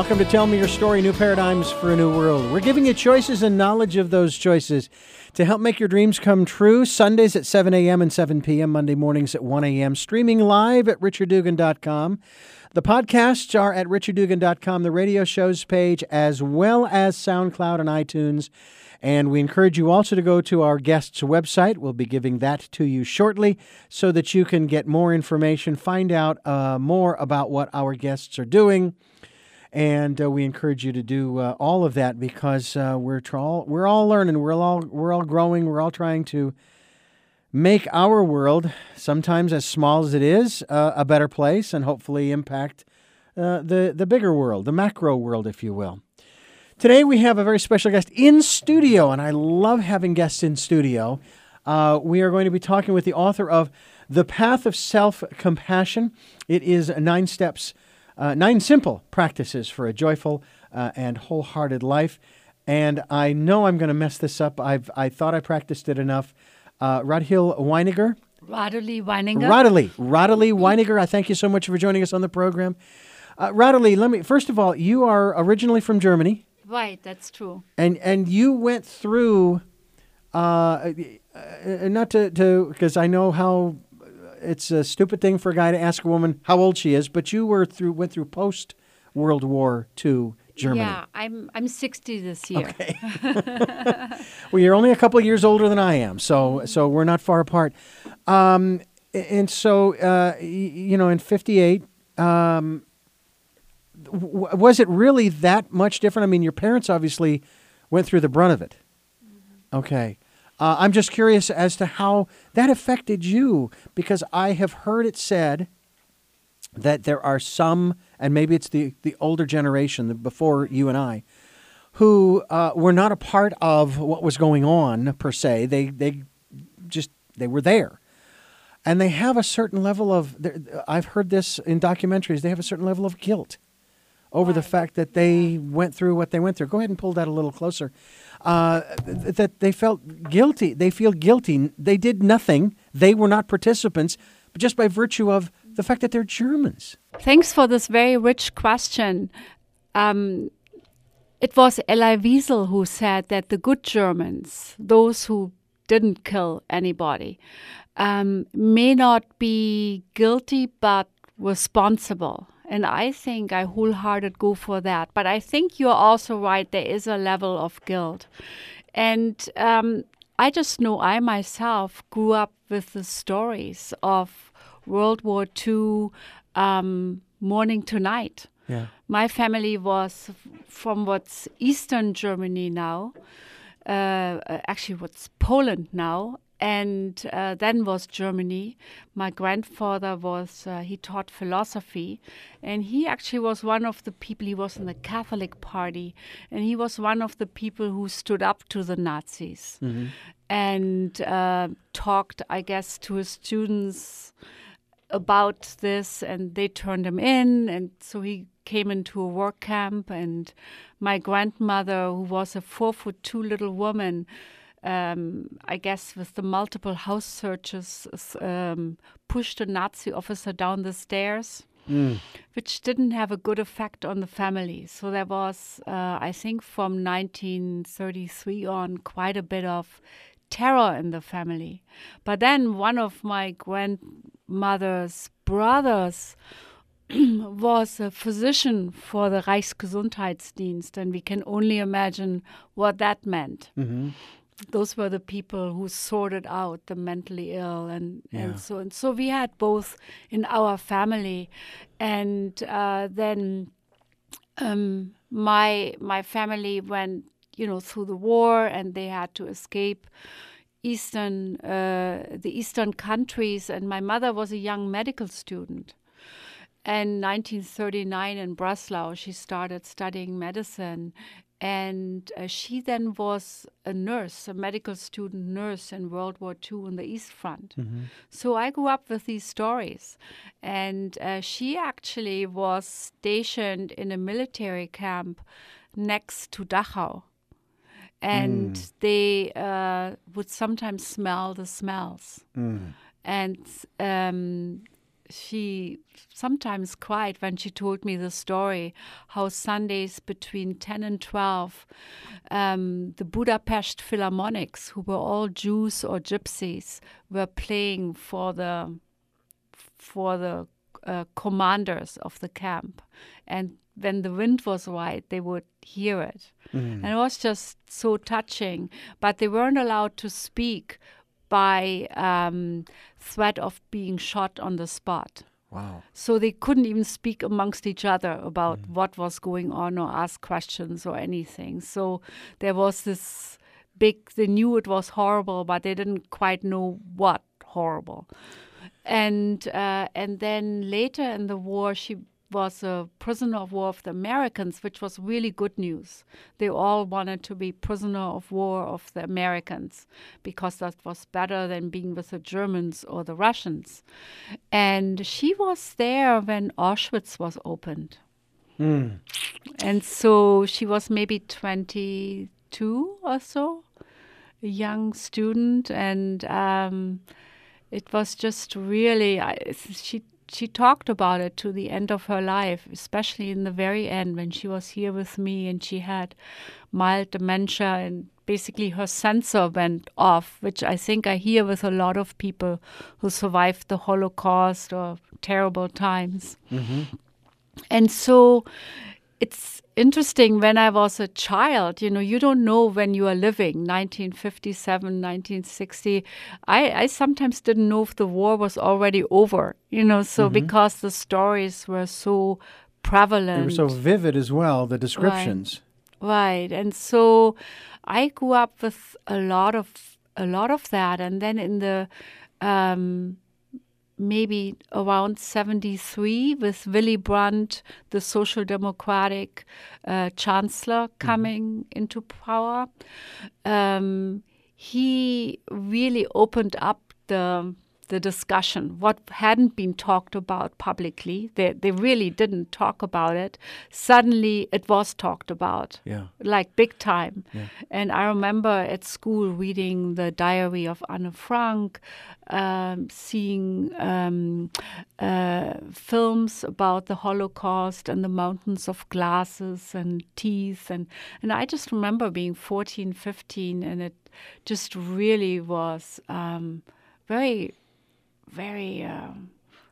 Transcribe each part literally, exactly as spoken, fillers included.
Welcome to Tell Me Your Story, New Paradigms for a New World. We're giving you choices and knowledge of those choices to help make your dreams come true. Sundays at seven a.m. and seven p.m., Monday mornings at one a.m., streaming live at richard dugan dot com. The podcasts are at richard dugan dot com, the radio shows page, as well as SoundCloud and iTunes. And we encourage you also to go to our guest's website. We'll be giving that to you shortly so that you can get more information, find out uh, more about what our guests are doing. And uh, we encourage you to do uh, all of that because uh, we're all we're all learning, we're all we're all growing, we're all trying to make our world, sometimes as small as it is, uh, a better place, and hopefully impact uh, the the bigger world, the macro world, if you will. Today we have a very special guest in studio, and I love having guests in studio. Uh, we are going to be talking with the author of The Path of Self-Compassion. It is nine steps, uh, nine simple practices for a joyful uh, and wholehearted life. And I know I'm going to mess this up. I've I thought I practiced it enough. Uh, Radhil Weiniger. Radhili Weiniger. Radhili. Radhili Weiniger. I thank you so much for joining us on the program. Uh, Radhili, let me, first of all, you are originally from Germany. Right, that's true. And and you went through, uh, uh, not to, to, because I know how it's a stupid thing for a guy to ask a woman how old she is, but you were through went through post World War Two Germany. Yeah, I'm I'm sixty this year. Okay. Well, you're only a couple of years older than I am, so so we're not far apart. Um, and so uh, you know, in fifty-eight. Um, Was it really that much different? I mean, your parents obviously went through the brunt of it. Mm-hmm. Okay. Uh, I'm just curious as to how that affected you, because I have heard it said that there are some, and maybe it's the, the older generation, the, before you and I, who uh, were not a part of what was going on, per se. They, they just, they were there. And they have a certain level of, I've heard this in documentaries, they have a certain level of guilt over the fact that they went through what they went through. Go ahead and pull that a little closer. Uh, th- that they felt guilty. They feel guilty. They did nothing. They were not participants, but just by virtue of the fact that they're Germans. Thanks for this very rich question. Um, it was Elie Wiesel who said that the good Germans, those who didn't kill anybody, um, may not be guilty but responsible. And I think I wholeheartedly go for that. But I think you're also right. There is a level of guilt. And um, I just know I myself grew up with the stories of World War Two, um, morning to night. Yeah. My family was from what's Eastern Germany now, uh, actually what's Poland now. And uh, then was Germany. My grandfather was, uh, he taught philosophy. And he actually was one of the people, he was in the Catholic Party. And he was one of the people who stood up to the Nazis. Mm-hmm. And uh, talked, I guess, to his students about this. And they turned him in. And so he came into a work camp. And my grandmother, who was a four foot two little woman, Um, I guess with the multiple house searches, um, pushed a Nazi officer down the stairs, mm. which didn't have a good effect on the family. So there was, uh, I think from nineteen thirty-three on, quite a bit of terror in the family. But then one of my grandmother's brothers was a physician for the Reichsgesundheitsdienst, and we can only imagine what that meant. Mm-hmm. Those were the people who sorted out the mentally ill, and, yeah. and so and so we had both in our family, and uh, then um, my my family went, you know, through the war, and they had to escape eastern uh, the eastern countries, and my mother was a young medical student. In nineteen thirty-nine in Breslau, she started studying medicine. And uh, she then was a nurse, a medical student nurse in World War Two on the East Front. Mm-hmm. So I grew up with these stories. And uh, she actually was stationed in a military camp next to Dachau. And mm. they uh, would sometimes smell the smells. Mm. And um, she sometimes cried when she told me the story how Sundays between ten and twelve, um, the Budapest Philharmonics, who were all Jews or gypsies, were playing for the for the uh, commanders of the camp. And when the wind was right, they would hear it. Mm. And it was just so touching. But they weren't allowed to speak by um, threat of being shot on the spot. Wow. So they couldn't even speak amongst each other about mm. what was going on or ask questions or anything. So there was this big, they knew it was horrible, but they didn't quite know what horrible. And uh, and then later in the war, she was a prisoner of war of the Americans, which was really good news. They all wanted to be prisoner of war of the Americans because that was better than being with the Germans or the Russians. And she was there when Auschwitz was opened. Mm. And so she was maybe twenty-two or so, a young student. And um, it was just really, I, she She talked about it to the end of her life, especially in the very end when she was here with me and she had mild dementia and basically her sensor went off, which I think I hear with a lot of people who survived the Holocaust or terrible times. Mm-hmm. And so it's interesting, when I was a child, you know, you don't know when you are living, nineteen fifty-seven, nineteen sixty. I, I sometimes didn't know if the war was already over, you know, so mm-hmm. because the stories were so prevalent. They were so vivid as well, the descriptions. Right. Right. And so I grew up with a lot of, a lot of that. And then in the, um, maybe around seventy-three, with Willy Brandt, the Social Democratic uh, chancellor, coming mm-hmm. into power, um, he really opened up the the discussion, what hadn't been talked about publicly. They they really didn't talk about it. Suddenly it was talked about, yeah. like big time. Yeah. And I remember at school reading the diary of Anne Frank, um, seeing um, uh, films about the Holocaust and the mountains of glasses and teeth. And, and I just remember being fourteen, fifteen, and it just really was um, very... very, um,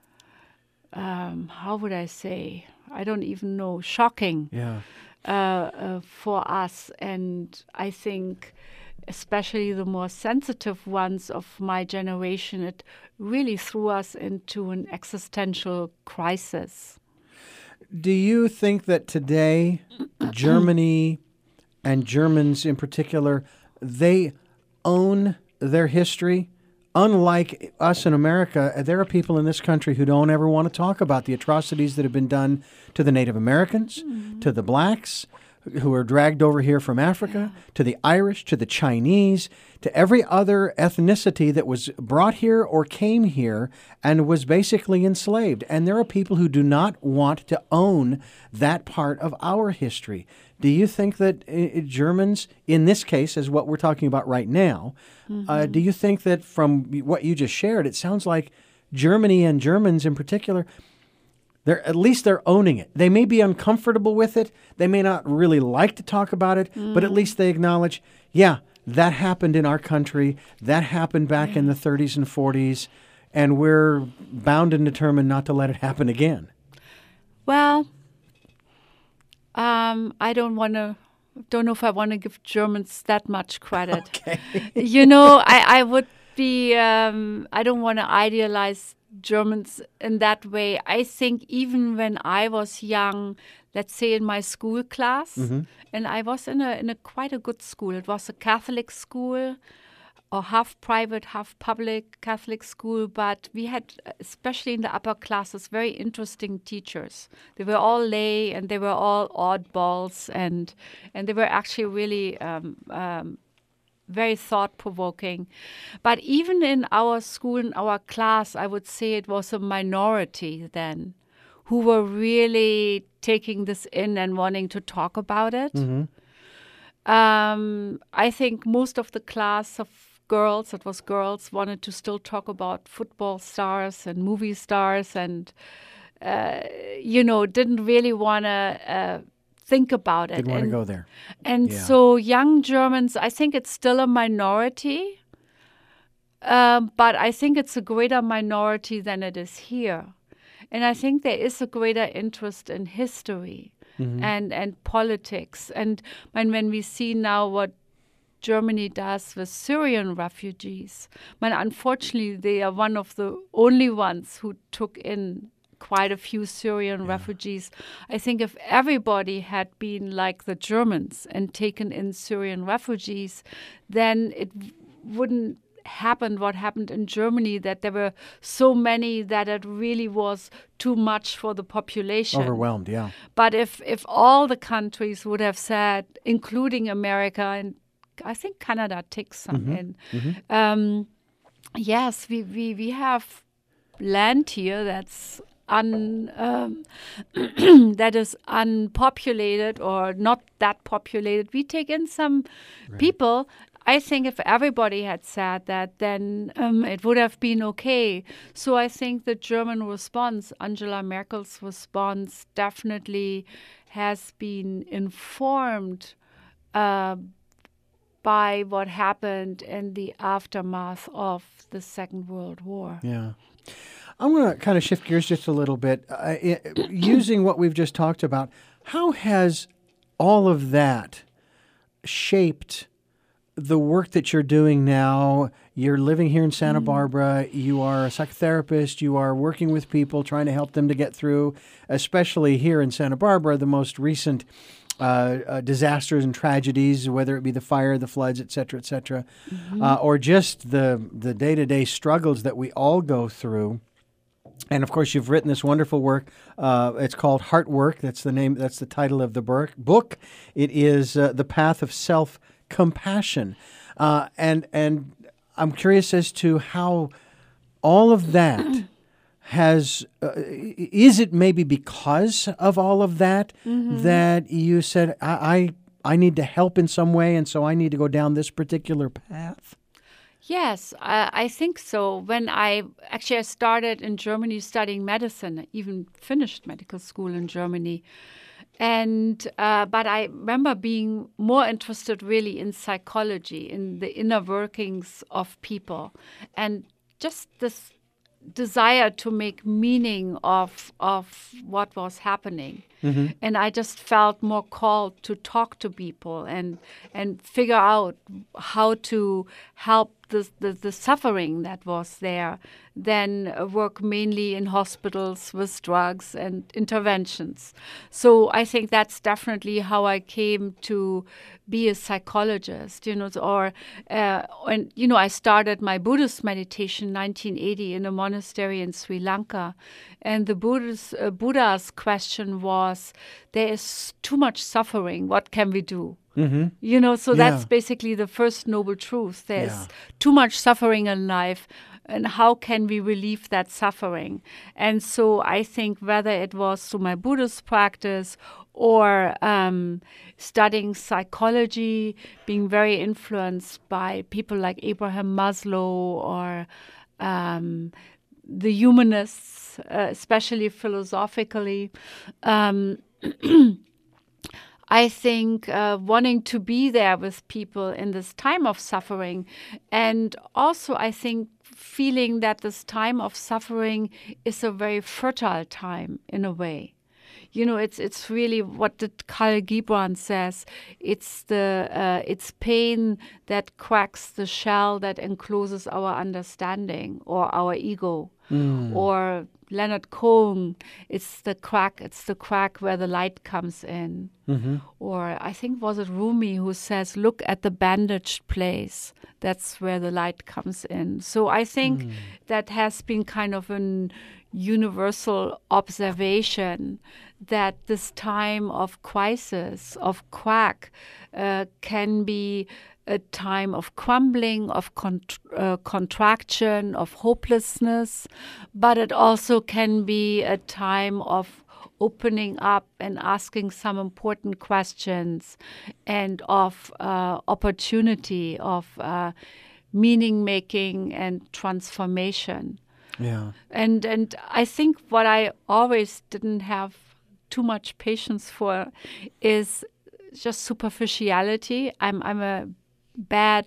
um, how would I say, I don't even know, shocking yeah. uh, uh, for us. And I think especially the more sensitive ones of my generation, it really threw us into an existential crisis. Do you think that today Germany and Germans in particular, they own their history? Unlike us in America, there are people in this country who don't ever want to talk about the atrocities that have been done to the Native Americans, mm-hmm. to the blacks who are dragged over here from Africa, yeah. to the Irish, to the Chinese, to every other ethnicity that was brought here or came here and was basically enslaved. And there are people who do not want to own that part of our history. Do you think that uh, Germans, in this case, as what we're talking about right now, mm-hmm. uh, do you think that from what you just shared, it sounds like Germany and Germans in particular, they're at least they're owning it. They may be uncomfortable with it. They may not really like to talk about it, mm. but at least they acknowledge, yeah, that happened in our country. That happened back yeah. in the thirties and forties, and we're bound and determined not to let it happen again. Well, Um, I don't want to, don't know if I want to give Germans that much credit. Okay. You know, I, I would be, um, I don't want to idealize Germans in that way. I think even when I was young, let's say in my school class, mm-hmm. and I was in a in a quite a good school. It was a Catholic school, or half private, half public Catholic school, but we had, especially in the upper classes, very interesting teachers. They were all lay, and they were all oddballs, and and they were actually really um, um, very thought-provoking. But even in our school, in our class, I would say it was a minority then who were really taking this in and wanting to talk about it. Mm-hmm. Um, I think most of the class of girls, it was girls, wanted to still talk about football stars and movie stars and, uh, you know, didn't really want to uh, think about it. Didn't want to and, go there. And Yeah. so young Germans, I think it's still a minority, um, but I think it's a greater minority than it is here. And I think there is a greater interest in history mm-hmm. and, and politics. And when, when we see now what Germany does with Syrian refugees, when unfortunately they are one of the only ones who took in quite a few Syrian yeah. refugees. I think if everybody had been like the Germans and taken in Syrian refugees, then it w- wouldn't happened what happened in Germany, that there were so many that it really was too much for the population. Overwhelmed, yeah. But if if all the countries would have said, including America, and I think Canada takes some mm-hmm. in, mm-hmm. Um, yes, we, we, we have land here that's un um, that is unpopulated or not that populated. We take in some right. people. I think if everybody had said that, then um, it would have been okay. So I think the German response, Angela Merkel's response, definitely has been informed uh, by what happened in the aftermath of the Second World War. Yeah. I'm going to kind of shift gears just a little bit. Uh, it, using what we've just talked about, how has all of that shaped the work that you're doing now? You're living here in Santa mm-hmm. Barbara. You are a psychotherapist. You are working with people, trying to help them to get through, especially here in Santa Barbara, the most recent uh, uh, disasters and tragedies, whether it be the fire, the floods, et cetera, et cetera, mm-hmm. uh, or just the, the day-to-day struggles that we all go through. And of course, you've written this wonderful work. Uh, it's called Heart Work. That's the name. That's the title of the book. It is uh, The Path of Self Compassion, uh, and and I'm curious as to how all of that has. Uh, is it maybe because of all of that mm-hmm. that you said I, I I need to help in some way, and so I need to go down this particular path? Yes, I, I think so. When I actually I started in Germany studying medicine, I even finished medical school in Germany. And uh, but I remember being more interested really in psychology, in the inner workings of people, and just this desire to make meaning of of what was happening. Mm-hmm. And I just felt more called to talk to people and and figure out how to help the the, the suffering that was there, than work mainly in hospitals with drugs and interventions. So I think that's definitely how I came to be a psychologist, you know, or, uh, and, you know, I started my Buddhist meditation in nineteen eighty in a monastery in Sri Lanka. And the Buddha's, uh, Buddha's question was, there is too much suffering. What can we do? Mm-hmm. You know, so yeah. that's basically the first noble truth. There's yeah. too much suffering in life. And how can we relieve that suffering? And so I think whether it was through my Buddhist practice or um, studying psychology, being very influenced by people like Abraham Maslow or um, the humanists, uh, especially philosophically, um, I think uh, wanting to be there with people in this time of suffering, and also I think feeling that this time of suffering is a very fertile time in a way. You know, it's it's really what the Khalil Gibran says. It's the uh, it's pain that cracks the shell that encloses our understanding or our ego, mm. or Leonard Cohen, it's the crack, it's the crack where the light comes in. Mm-hmm. Or I think was it Rumi who says, look at the bandaged place. That's where the light comes in. So I think mm. that has been kind of an universal observation that this time of crisis, of crack, uh, can be a time of crumbling, of cont- uh, contraction, of hopelessness, but it also can be a time of opening up and asking some important questions, and of uh, opportunity, of uh, meaning making and transformation. Yeah. And and I think what I always didn't have too much patience for is just superficiality. I'm I'm a bad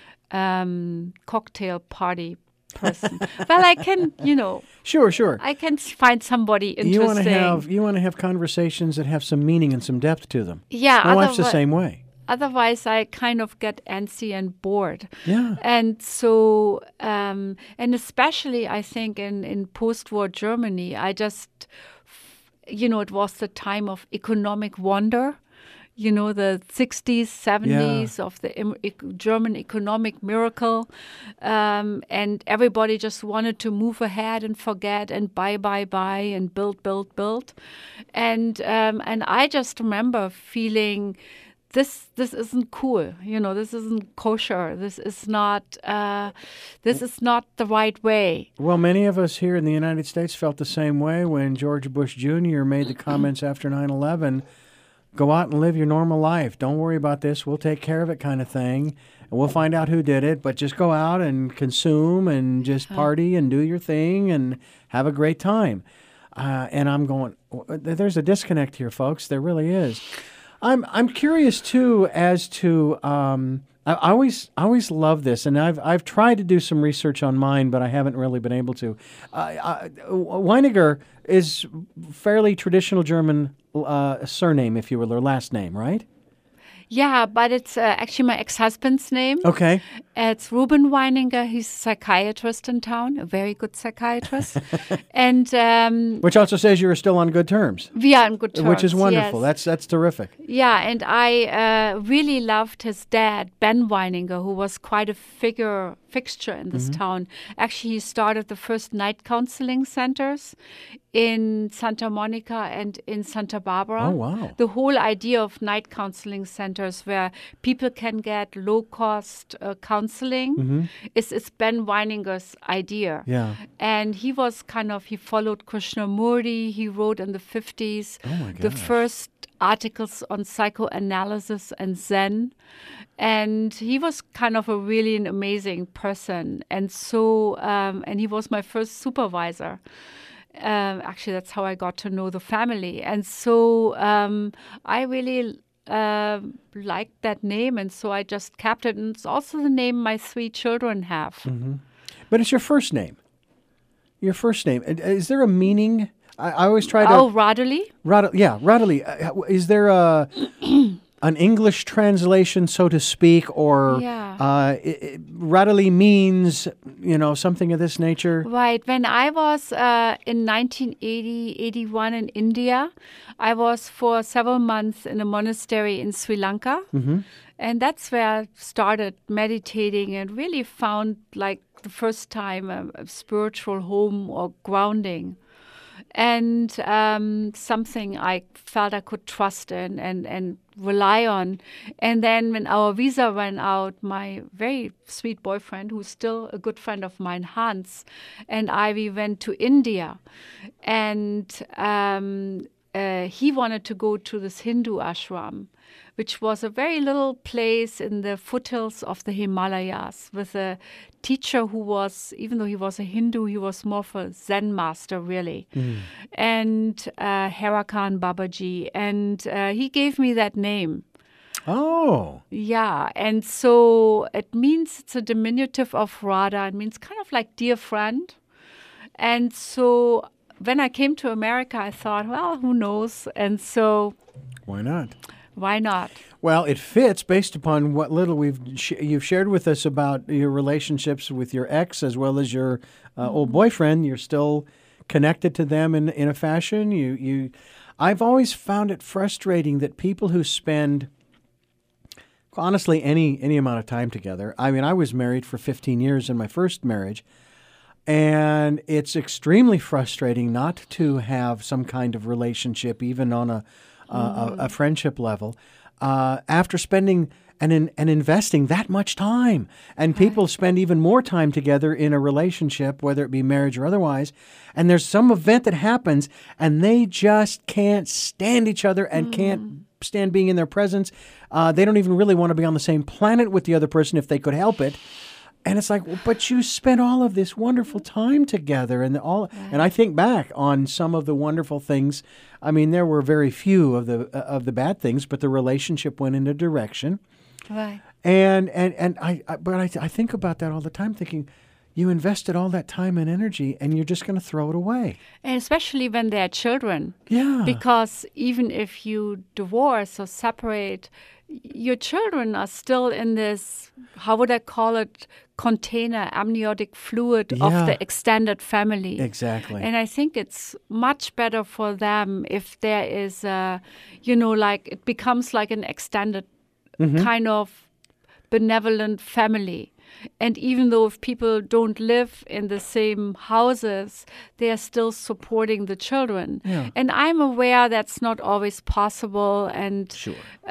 um, cocktail party person. Well, I can, you know. Sure, sure. I can find somebody interesting. You want to have you want to have conversations that have some meaning and some depth to them. Yeah. My wife's the same way. Otherwise, I kind of get antsy and bored. Yeah. And so, um, and especially, I think in, in post-war Germany, I just, you know, it was the time of economic wonder. You know, the sixties, seventies yeah. of the em- e- German economic miracle. Um, and everybody just wanted to move ahead and forget and buy, buy, buy and build, build, build. And um, and I just remember feeling... This this isn't cool, you know. This isn't kosher. This is not. Uh, this is not the right way. Well, many of us here in the United States felt the same way when George Bush Junior made the comments after nine eleven. Go out and live your normal life. Don't worry about this. We'll take care of it, kind of thing. And we'll find out who did it. But just go out and consume and just party and do your thing and have a great time. Uh, and I'm going. There's a disconnect here, folks. There really is. I'm I'm curious too as to um, I, I always I always love this, and I've I've tried to do some research on mine, but I haven't really been able to. Uh, uh, Weiniger is fairly traditional German uh, surname, if you will, or last name, right? Yeah, but it's uh, actually my ex-husband's name. Okay. It's Ruben Weininger. He's a psychiatrist in town, a very good psychiatrist. and um, Which also says you're still on good terms. We are on good terms, which is wonderful. Yes. That's that's terrific. Yeah, and I uh, really loved his dad, Ben Weininger, who was quite a figure fixture in this mm-hmm. town. Actually, he started the first night counseling centers in Santa Monica and in Santa Barbara. Oh, wow. The whole idea of night counseling centers where people can get low-cost uh, counseling mm-hmm. is, is Ben Weininger's idea. Yeah. And he was kind of, he followed Krishnamurti. He wrote in the fifties oh my the first articles on psychoanalysis and Zen. And he was kind of a really an amazing person. And so, um, and he was my first supervisor. Um, actually, that's how I got to know the family. And so um, I really uh, liked that name. And so I just kept it. And it's also the name my three children have. Mm-hmm. But it's your first name. Your first name. Is there a meaning? I, I always try to... Oh, Radley? Rad- yeah, Radley. Uh, is there a... an English translation, so to speak, or yeah. uh, it, it, Radley means, you know, something of this nature? Right. When I was uh, in nineteen eighty, eighty-one in India, I was for several months in a monastery in Sri Lanka. Mm-hmm. And that's where I started meditating and really found, like, the first time a, a spiritual home or grounding. And um, something I felt I could trust in and, and rely on. And then when our visa ran out, my very sweet boyfriend, who's still a good friend of mine, Hans, and I, we went to India. And um, uh, he wanted to go to this Hindu ashram, which was a very little place in the foothills of the Himalayas with a teacher who was, even though he was a Hindu, he was more of a Zen master, really. Mm. And uh, Harakan Babaji. And uh, he gave me that name. Oh. Yeah. And so it means, it's a diminutive of Radha. It means kind of like dear friend. And so when I came to America, I thought, well, who knows? And so... Why not? Why not? Well, it fits based upon what little we've sh- you've shared with us about your relationships with your ex as well as your uh, mm-hmm. old boyfriend. You're still connected to them in in a fashion. You you, I've always found it frustrating that people who spend honestly any any amount of time together. I mean, I was married for fifteen years in my first marriage, and it's extremely frustrating not to have some kind of relationship, even on a Uh, a, a friendship level, uh, after spending and in, and investing that much time. And people spend even more time together in a relationship, whether it be marriage or otherwise, and there's some event that happens and they just can't stand each other and mm. can't stand being in their presence. Uh, they don't even really want to be on the same planet with the other person if they could help it. And it's like, well, but you spent all of this wonderful time together, and all. Right. And I think back on some of the wonderful things. I mean, there were very few of the uh, of the bad things, but the relationship went in a direction. Right. And and and I, I but I I think about that all the time, thinking, you invested all that time and energy, and you're just going to throw it away. And especially when they're children. Yeah. Because even if you divorce or separate, your children are still in this, how would I call it, container, amniotic fluid Yeah. of the extended family. Exactly. And I think it's much better for them if there is a, you know, like it becomes like an extended mm-hmm. kind of benevolent family. And even though if people don't live in the same houses, they are still supporting the children. Yeah. And I'm aware that's not always possible. And Sure.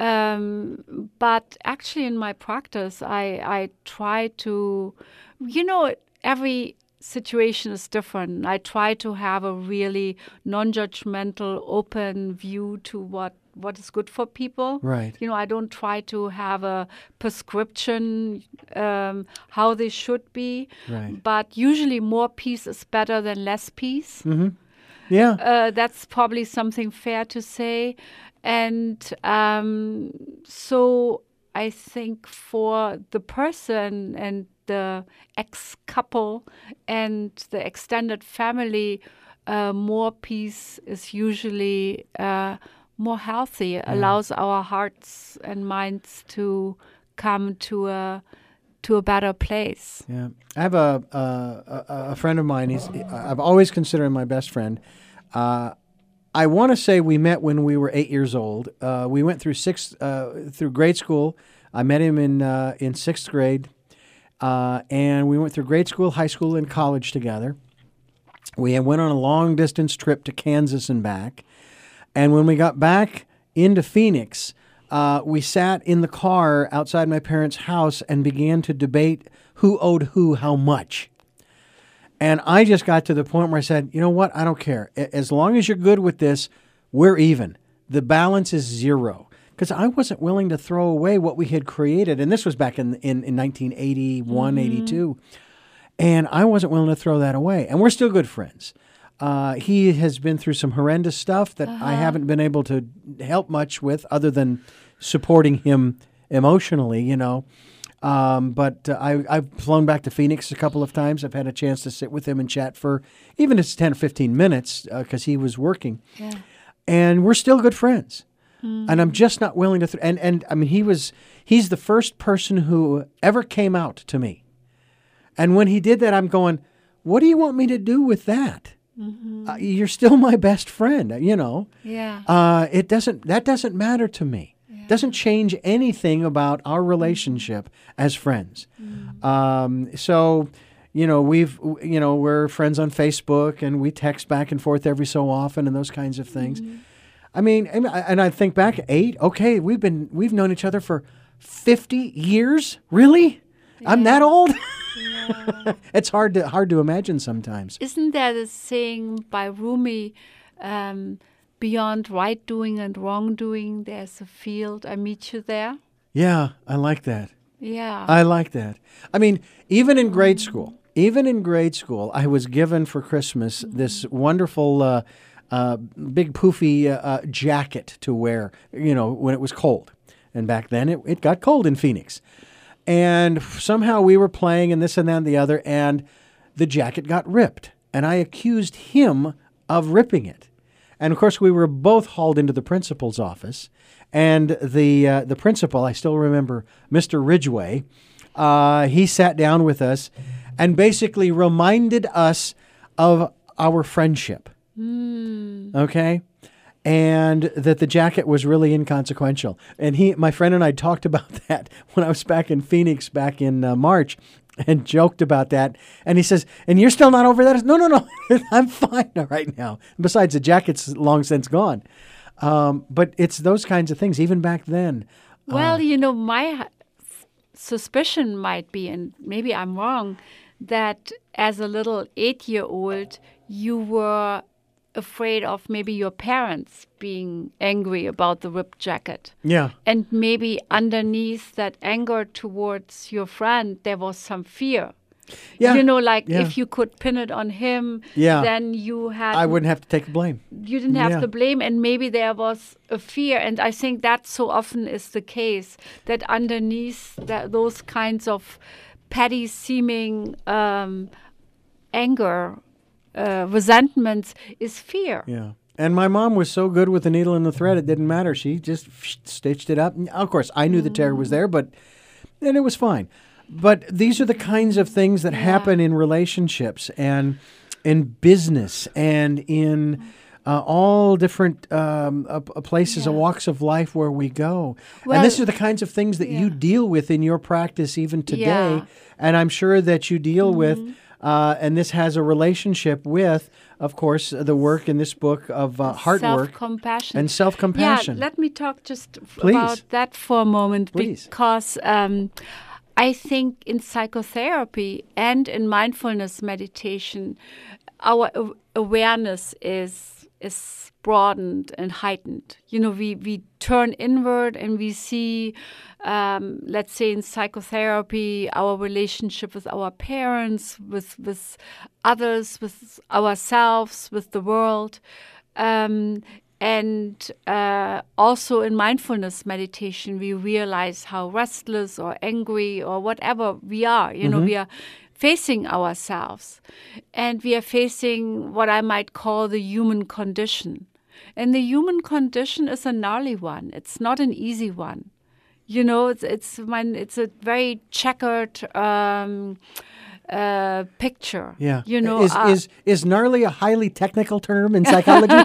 Um, but actually, in my practice, I I try to, you know, every situation is different. I try to have a really non-judgmental, open view to what. what is good for people. Right. You know, I don't try to have a prescription um, how they should be. Right. But usually more peace is better than less peace. Mm-hmm. Yeah. Uh, that's probably something fair to say. And um, so I think for the person and the ex-couple and the extended family, uh, more peace is usually uh, more healthy, yeah. allows our hearts and minds to come to a to a better place. Yeah, I have a a, a friend of mine. He's I've always considered him my best friend. Uh, I want to say we met when we were eight years old. Uh, we went through six uh, through grade school. I met him in uh, in sixth grade, uh, and we went through grade school, high school, and college together. We went on a long distance trip to Kansas and back. And when we got back into Phoenix, uh, we sat in the car outside my parents' house and began to debate who owed who how much. And I just got to the point where I said, you know what? I don't care. As long as you're good with this, we're even. The balance is zero. Because I wasn't willing to throw away what we had created. And this was back in, in, in nineteen eighty-one, mm-hmm. eighty-two. And I wasn't willing to throw that away. And we're still good friends. Uh, he has been through some horrendous stuff that uh-huh. I haven't been able to help much with other than supporting him emotionally, you know. Um, but uh, I, I've flown back to Phoenix a couple of times. I've had a chance to sit with him and chat for even it's ten or fifteen minutes because uh, he was working. Yeah. And we're still good friends. Mm-hmm. And I'm just not willing to... Th- and, and, I mean, he was... He's the first person who ever came out to me. And when he did that, I'm going, what do you want me to do with that? Mm-hmm. Uh, you're still my best friend, you know. Yeah. Uh, it doesn't. That doesn't matter to me. Yeah. Doesn't change anything about our relationship mm-hmm. as friends. Mm-hmm. Um, so, you know, we've, you know, we're friends on Facebook and we text back and forth every so often and those kinds of things. Mm-hmm. I mean, and I, and I think back eight. Okay, we've been we've known each other for fifty years. Really? Yeah. I'm that old. Yeah. It's hard to hard to imagine sometimes. Isn't there a saying by Rumi, um, beyond right doing and wrong doing, there's a field, I meet you there? Yeah, I like that. Yeah. I like that. I mean, even in grade school, even in grade school, I was given for Christmas mm-hmm. this wonderful uh, uh, big poofy uh, uh, jacket to wear, you know, when it was cold. And back then it, it got cold in Phoenix. And somehow we were playing and this and that and the other, and the jacket got ripped. And I accused him of ripping it. And, of course, we were both hauled into the principal's office. And the uh, the principal, I still remember, Mister Ridgway, uh, he sat down with us and basically reminded us of our friendship. Mm. Okay? And that the jacket was really inconsequential. And he, my friend and I talked about that when I was back in Phoenix back in uh, March and joked about that. And he says, and you're still not over that? I said, no, no, no, I'm fine right now. Besides, the jacket's long since gone. Um, but it's those kinds of things, even back then. Well, uh, you know, my suspicion might be, and maybe I'm wrong, that as a little eight-year-old, you were afraid of maybe your parents being angry about the ripped jacket. Yeah. And maybe underneath that anger towards your friend, there was some fear. Yeah. You know, like yeah. if you could pin it on him, yeah. then you had... I wouldn't have to take the blame. You didn't have yeah. the blame, and maybe there was a fear. And I think that so often is the case, that underneath that, those kinds of petty seeming um, anger, uh, resentments is fear. Yeah. And my mom was so good with the needle and the thread, it didn't matter. She just stitched it up. And of course, I knew mm. the tear was there, but and it was fine. But these are the kinds of things that yeah. happen in relationships and in business and in uh, all different um, uh, places yeah. and walks of life where we go. Well, and these are the kinds of things that yeah. you deal with in your practice even today. Yeah. And I'm sure that you deal mm-hmm. with, uh, and this has a relationship with, of course, the work in this book of uh, heart work self-compassion. and self-compassion. Yeah, let me talk just Please. about that for a moment. Please. Because... Um, I think in psychotherapy and in mindfulness meditation, our awareness is is broadened and heightened. You know, we, we turn inward and we see, um, let's say in psychotherapy, our relationship with our parents, with, with others, with ourselves, with the world. Um, And uh, also in mindfulness meditation, we realize how restless or angry or whatever we are. You mm-hmm. know, we are facing ourselves. And we are facing what I might call the human condition. And the human condition is a gnarly one. It's not an easy one. You know, it's it's, it's a very checkered... Um, Uh, picture. Yeah. You know, is, uh, is is gnarly a highly technical term in psychology?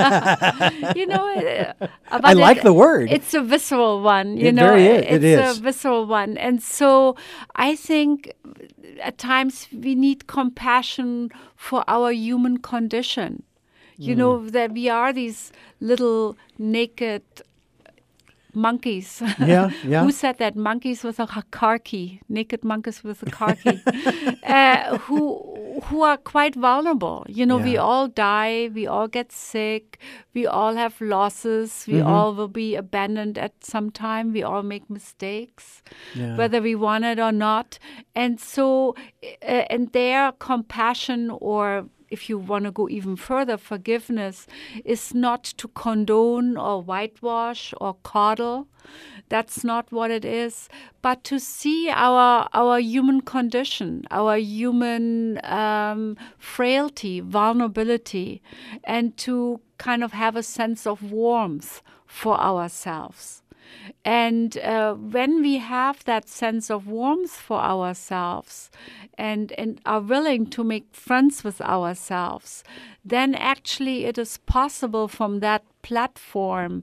you know, uh, I like it, the word. It's a visceral one. You it know, very is. it's it is a visceral one, and so I think at times we need compassion for our human condition. You mm. know, that we are these little naked monkeys. Yeah, yeah. Who said that? Monkeys with a car key. Naked monkeys with a car key. uh, who who are quite vulnerable. You know, yeah. we all die. We all get sick. We all have losses. We mm-hmm. all will be abandoned at some time. We all make mistakes, yeah. whether we want it or not. And so, uh, and their compassion, or if you want to go even further, forgiveness is not to condone or whitewash or coddle. That's not what it is. But to see our our human condition, our human um, frailty, vulnerability, and to kind of have a sense of warmth for ourselves. And uh, when we have that sense of warmth for ourselves and, and are willing to make friends with ourselves, then actually it is possible from that platform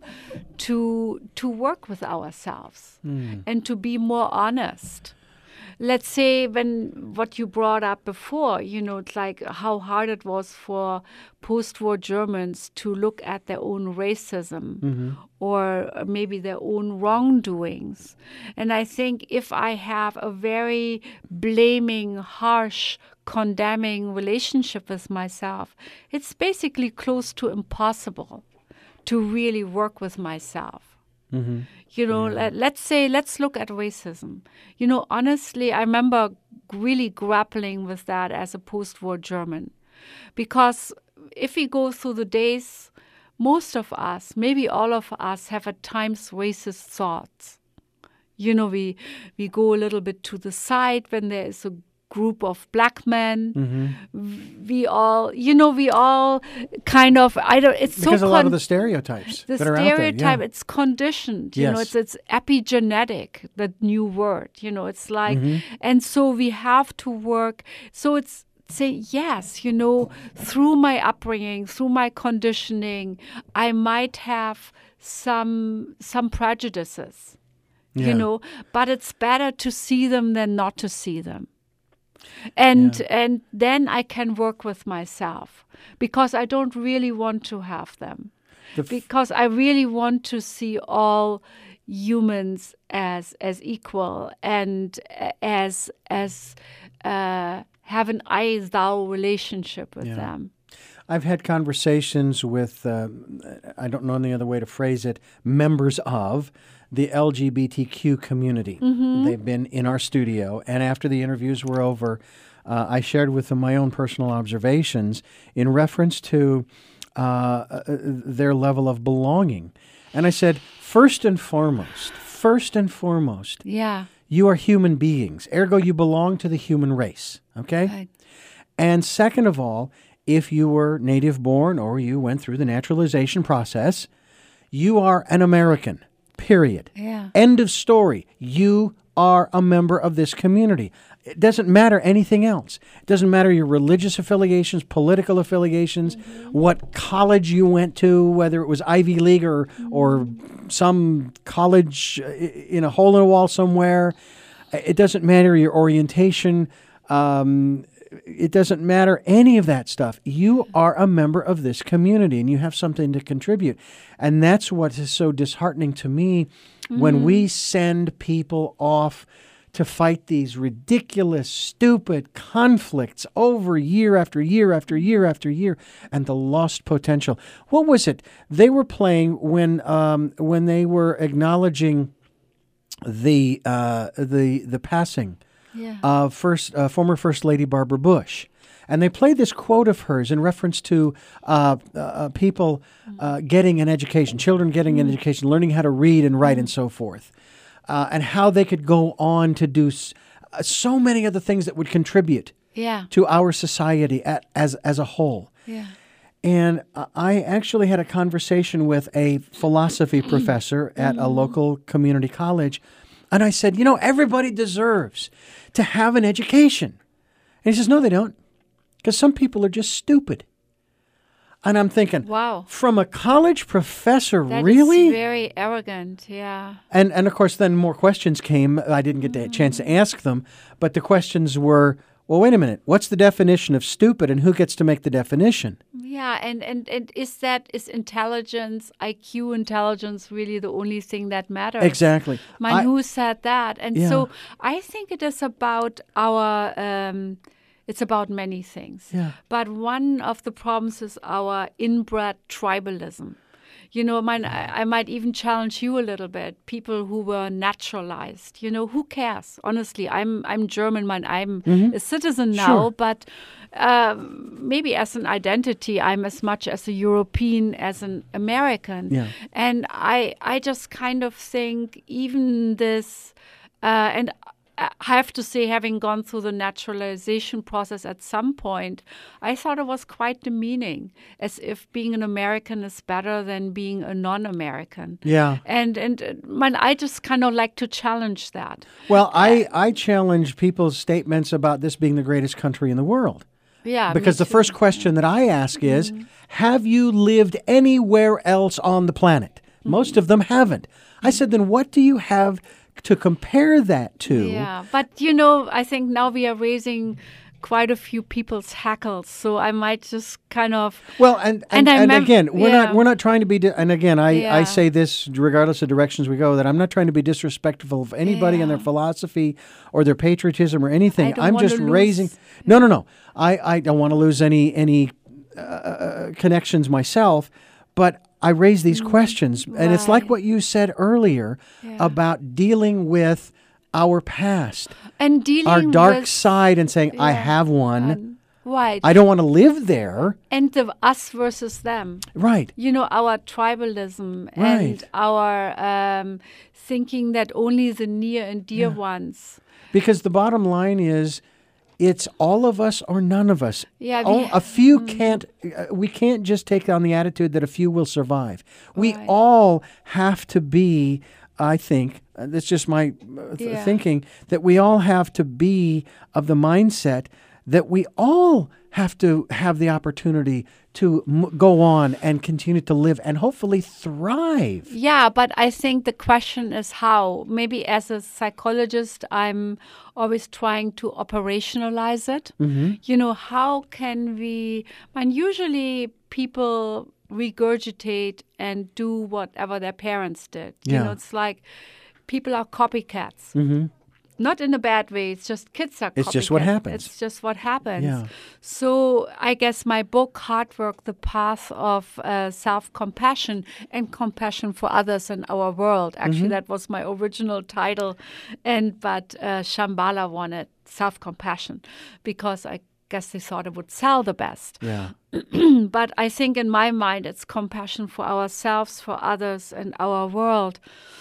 to to work with ourselves mm. and to be more honest. Let's say when what you brought up before, you know, it's like how hard it was for post-war Germans to look at their own racism mm-hmm. or maybe their own wrongdoings. And I think if I have a very blaming, harsh, condemning relationship with myself, it's basically close to impossible to really work with myself. Mm-hmm. You know, yeah. let, let's say, let's look at racism. You know, honestly, I remember really grappling with that as a post-war German. Because if we go through the days, most of us, maybe all of us, have at times racist thoughts. You know, we we go a little bit to the side when there is a group of black men. Mm-hmm. We all, you know, we all kind of, I don't, it's because so... Because a con- lot of the stereotypes The that are stereotype, out there, yeah. it's conditioned, you yes. know, it's it's epigenetic, that new word, you know, it's like, mm-hmm. and so we have to work, so it's, say, yes, you know, through my upbringing, through my conditioning, I might have some some prejudices, yeah. you know, but it's better to see them than not to see them. And yeah. and then I can work with myself because I don't really want to have them. The f- because I really want to see all humans as as equal and as as uh, have an I-thou relationship with yeah. them. I've had conversations with, uh, I don't know any other way to phrase it, members of the L G B T Q community. Mm-hmm. They've been in our studio, and after the interviews were over, uh, I shared with them my own personal observations in reference to uh, their level of belonging. And I said, first and foremost, first and foremost, yeah, you are human beings. Ergo, you belong to the human race, okay? Right. And second of all, if you were native born or you went through the naturalization process, you are an American, period. Yeah. End of story. You are a member of this community. It doesn't matter anything else. It doesn't matter your religious affiliations, political affiliations, mm-hmm. what college you went to, whether it was Ivy League or, mm-hmm. or some college in a hole in a wall somewhere. It doesn't matter your orientation. Um, It doesn't matter any of that stuff. You are a member of this community and you have something to contribute. And that's what is so disheartening to me mm-hmm. when we send people off to fight these ridiculous, stupid conflicts over year after year after year after year, and the lost potential. What was it they were playing when um, when they were acknowledging the uh, the the passing Yeah. of first uh, former First Lady Barbara Bush, and they played this quote of hers in reference to uh, uh, people uh, getting an education, children getting an education, learning how to read and write, and so forth, uh, and how they could go on to do s- uh, so many other things that would contribute Yeah. to our society at, as as a whole. Yeah. And uh, I actually had a conversation with a philosophy professor at a local community college. And I said, you know, everybody deserves to have an education. And he says, no, they don't, because some people are just stupid. And I'm thinking, Wow. from a college professor, That really? is very arrogant, yeah. And and of course, then more questions came. I didn't get the chance to ask them, but the questions were, well, wait a minute, what's the definition of stupid, and who gets to make the definition? Yeah, and, and, and is that, is intelligence, I Q intelligence really the only thing that matters? Exactly. Man, I- who said that? And Yeah. so I think it is about our, um, it's about many things. Yeah. But one of the problems is our inbred tribalism. You know, mine, I, I might even challenge you a little bit. People who were naturalized, you know, who cares? Honestly, I'm I'm German, man. I'm a citizen now, Sure. but um, maybe as an identity, I'm as much as a European as an American. Yeah. And I I just kind of think even this, uh, and I have to say, having gone through the naturalization process at some point, I thought it was quite demeaning, as if being an American is better than being a non-American. Yeah. And and uh, man, I just kind of like to challenge that. Well, I, I challenge people's statements about this being the greatest country in the world. Yeah, Because me the too. first question that I ask is, have you lived anywhere else on the planet? Most of them haven't. I said, then what do you have to compare that to? Yeah, but you know, I think now we are raising quite a few people's hackles, so I might just kind of. Well, and and, And I and mem- again, we're yeah. not we're not trying to be. Di- and again, I, I Yeah. say this regardless of directions we go, that I'm not trying to be disrespectful of anybody and their Yeah. philosophy or their patriotism or anything. I don't I'm wanna just lose- raising. No, no, no. I, I don't want to lose any any uh, connections myself, but I raise these questions, and it's like Right. what you said earlier Yeah. about dealing with our past, And dealing our dark with, side, and saying, "I Yeah. have one. um, right, I don't want to live there." and the us versus them. Right. You know, our tribalism Right. and our um, thinking that only the near and dear ones. Because the bottom line is, it's all of us or none of us. Yeah, we- All, a few can't. Uh, we can't just take on the attitude that a few will survive. We Right. all have to be. I think uh, that's just my uh, th- Yeah. thinking, that we all have to be of the mindset that we all have to have the opportunity to m- go on and continue to live and hopefully thrive. Yeah, but I think the question is how. Maybe as a psychologist, I'm always trying to operationalize it. Mm-hmm. You know, how can we, and usually people regurgitate and do whatever their parents did. You Yeah. know, it's like people are copycats. Mm-hmm. not in a bad way. It's just kids are It's just what copycats. happens. It's just what happens. Yeah. So I guess my book, Hard Work, The Path of uh, Self-Compassion and Compassion for Others in Our World. Actually, Mm-hmm. that was my original title. and But uh, Shambhala wanted Self-Compassion because I guess they thought it would sell the best. Yeah. But I think in my mind, it's compassion for ourselves, for others, and our world.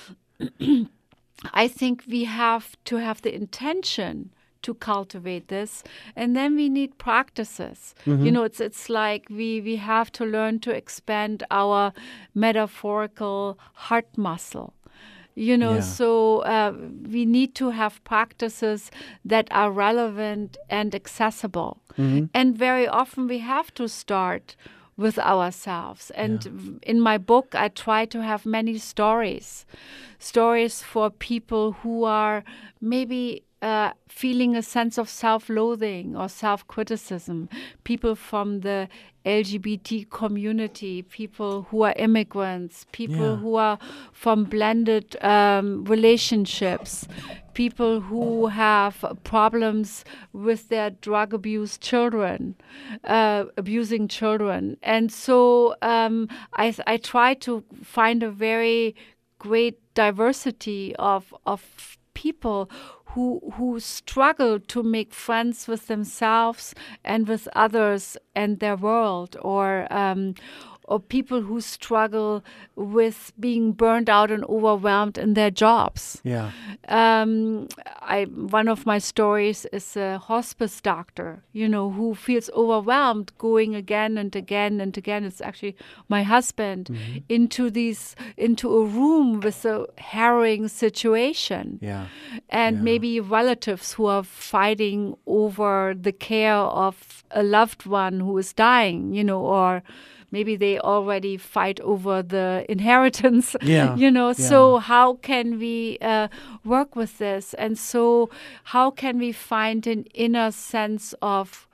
I think we have to have the intention to cultivate this, and then we need practices. Mm-hmm. You know, it's it's like we we have to learn to expand our metaphorical heart muscle. You know, Yeah. so uh, we need to have practices that are relevant and accessible. Mm-hmm. And very often we have to start with ourselves. And in my book, I try to have many stories, stories for people who are maybe uh, feeling a sense of self-loathing or self-criticism, people from the L G B T community, people who are immigrants, people Yeah. who are from blended um, relationships, people who have problems with their drug abuse children, uh, abusing children. And so um, I, I try to find a very great diversity of, of people who who struggle to make friends with themselves and with others and their world, or um, or people who struggle with being burned out and overwhelmed in their jobs. Yeah. Um, I one of my stories is a hospice doctor, you know, who feels overwhelmed going again and again and again. It's actually my husband Mm-hmm. into these into a room with a harrowing situation, Yeah. and Yeah. maybe relatives who are fighting over the care of a loved one who is dying, you know, or maybe they already fight over the inheritance, Yeah, you know. yeah. So how can we uh, work with this? And so how can we find an inner sense of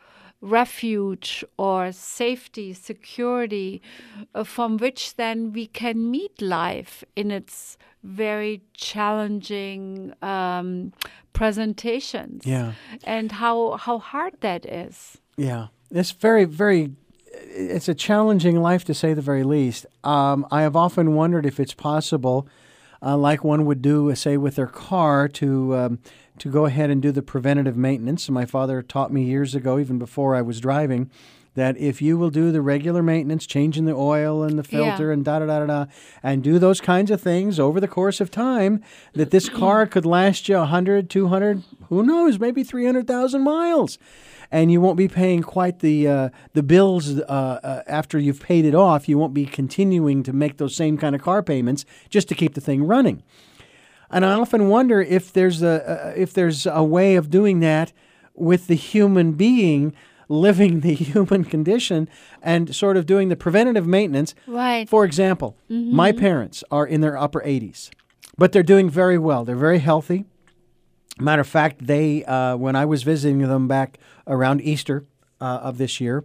refuge or safety, security, uh, from which then we can meet life in its very challenging um, presentations, Yeah. and how how hard that is. Yeah. It's very, very, it's a challenging life to say the very least. Um, I have often wondered if it's possible, uh, like one would do, say, with their car, to um, to go ahead and do the preventative maintenance. My father taught me years ago, even before I was driving, that if you will do the regular maintenance, changing the oil and the filter Yeah. and da-da-da-da-da, and do those kinds of things over the course of time, that this car could last you one hundred, two hundred, who knows, maybe three hundred thousand miles. And you won't be paying quite the uh, the bills uh, uh, after you've paid it off. You won't be continuing to make those same kind of car payments just to keep the thing running. And I often wonder if there's a uh, if there's a way of doing that with the human being living the human condition and sort of doing the preventative maintenance. Right. For example, my parents are in their upper eighties, but they're doing very well. They're very healthy. Matter of fact, they uh, when I was visiting them back around Easter uh, of this year,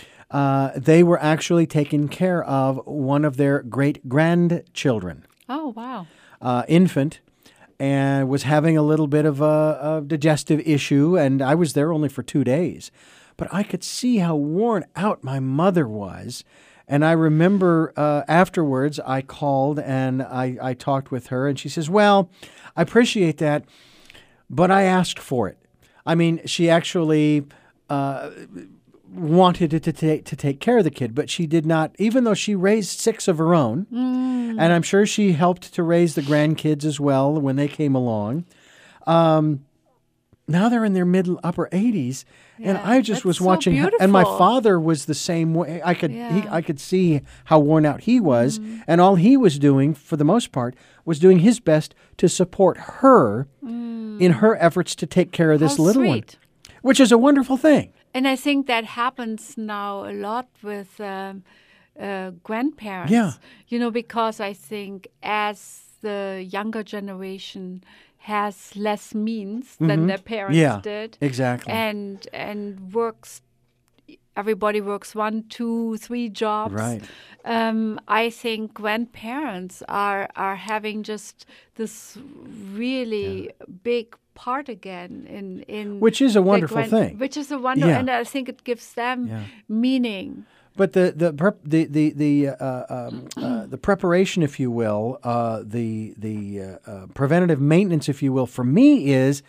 uh, they were actually taking care of one of their great grandchildren, Oh, wow. uh, infant, and was having a little bit of a, a digestive issue. And I was there only for two days, but I could see how worn out my mother was. And I remember uh, afterwards, I called and I, I talked with her, and she says, "Well, I appreciate that, but I asked for it." I mean, she actually uh, wanted to, to, take, to take care of the kid, but she did not, even though she raised six of her own, and I'm sure she helped to raise the grandkids as well when they came along. Um, now they're in their mid upper eighties, and Yeah, I just that's was so watching. her- and my beautiful. father was the same way. I could he, Yeah. I could see how worn out he was, and all he was doing, for the most part, was doing his best to support her in her efforts to take care of this How little sweet. one, which is a wonderful thing. And I think that happens now a lot with um, uh, grandparents. Yeah. You know, because I think as the younger generation has less means than their parents Yeah, did, exactly. and and works, everybody works one, two, three jobs. Right. Um, I think grandparents are are having just this really big part again in in which is a wonderful grand, thing. Which is a wonderful, Yeah. and I think it gives them Yeah. meaning. But the the prep, the the the uh, um, uh, the preparation, if you will, uh, the the uh, uh, preventative maintenance, if you will, for me is.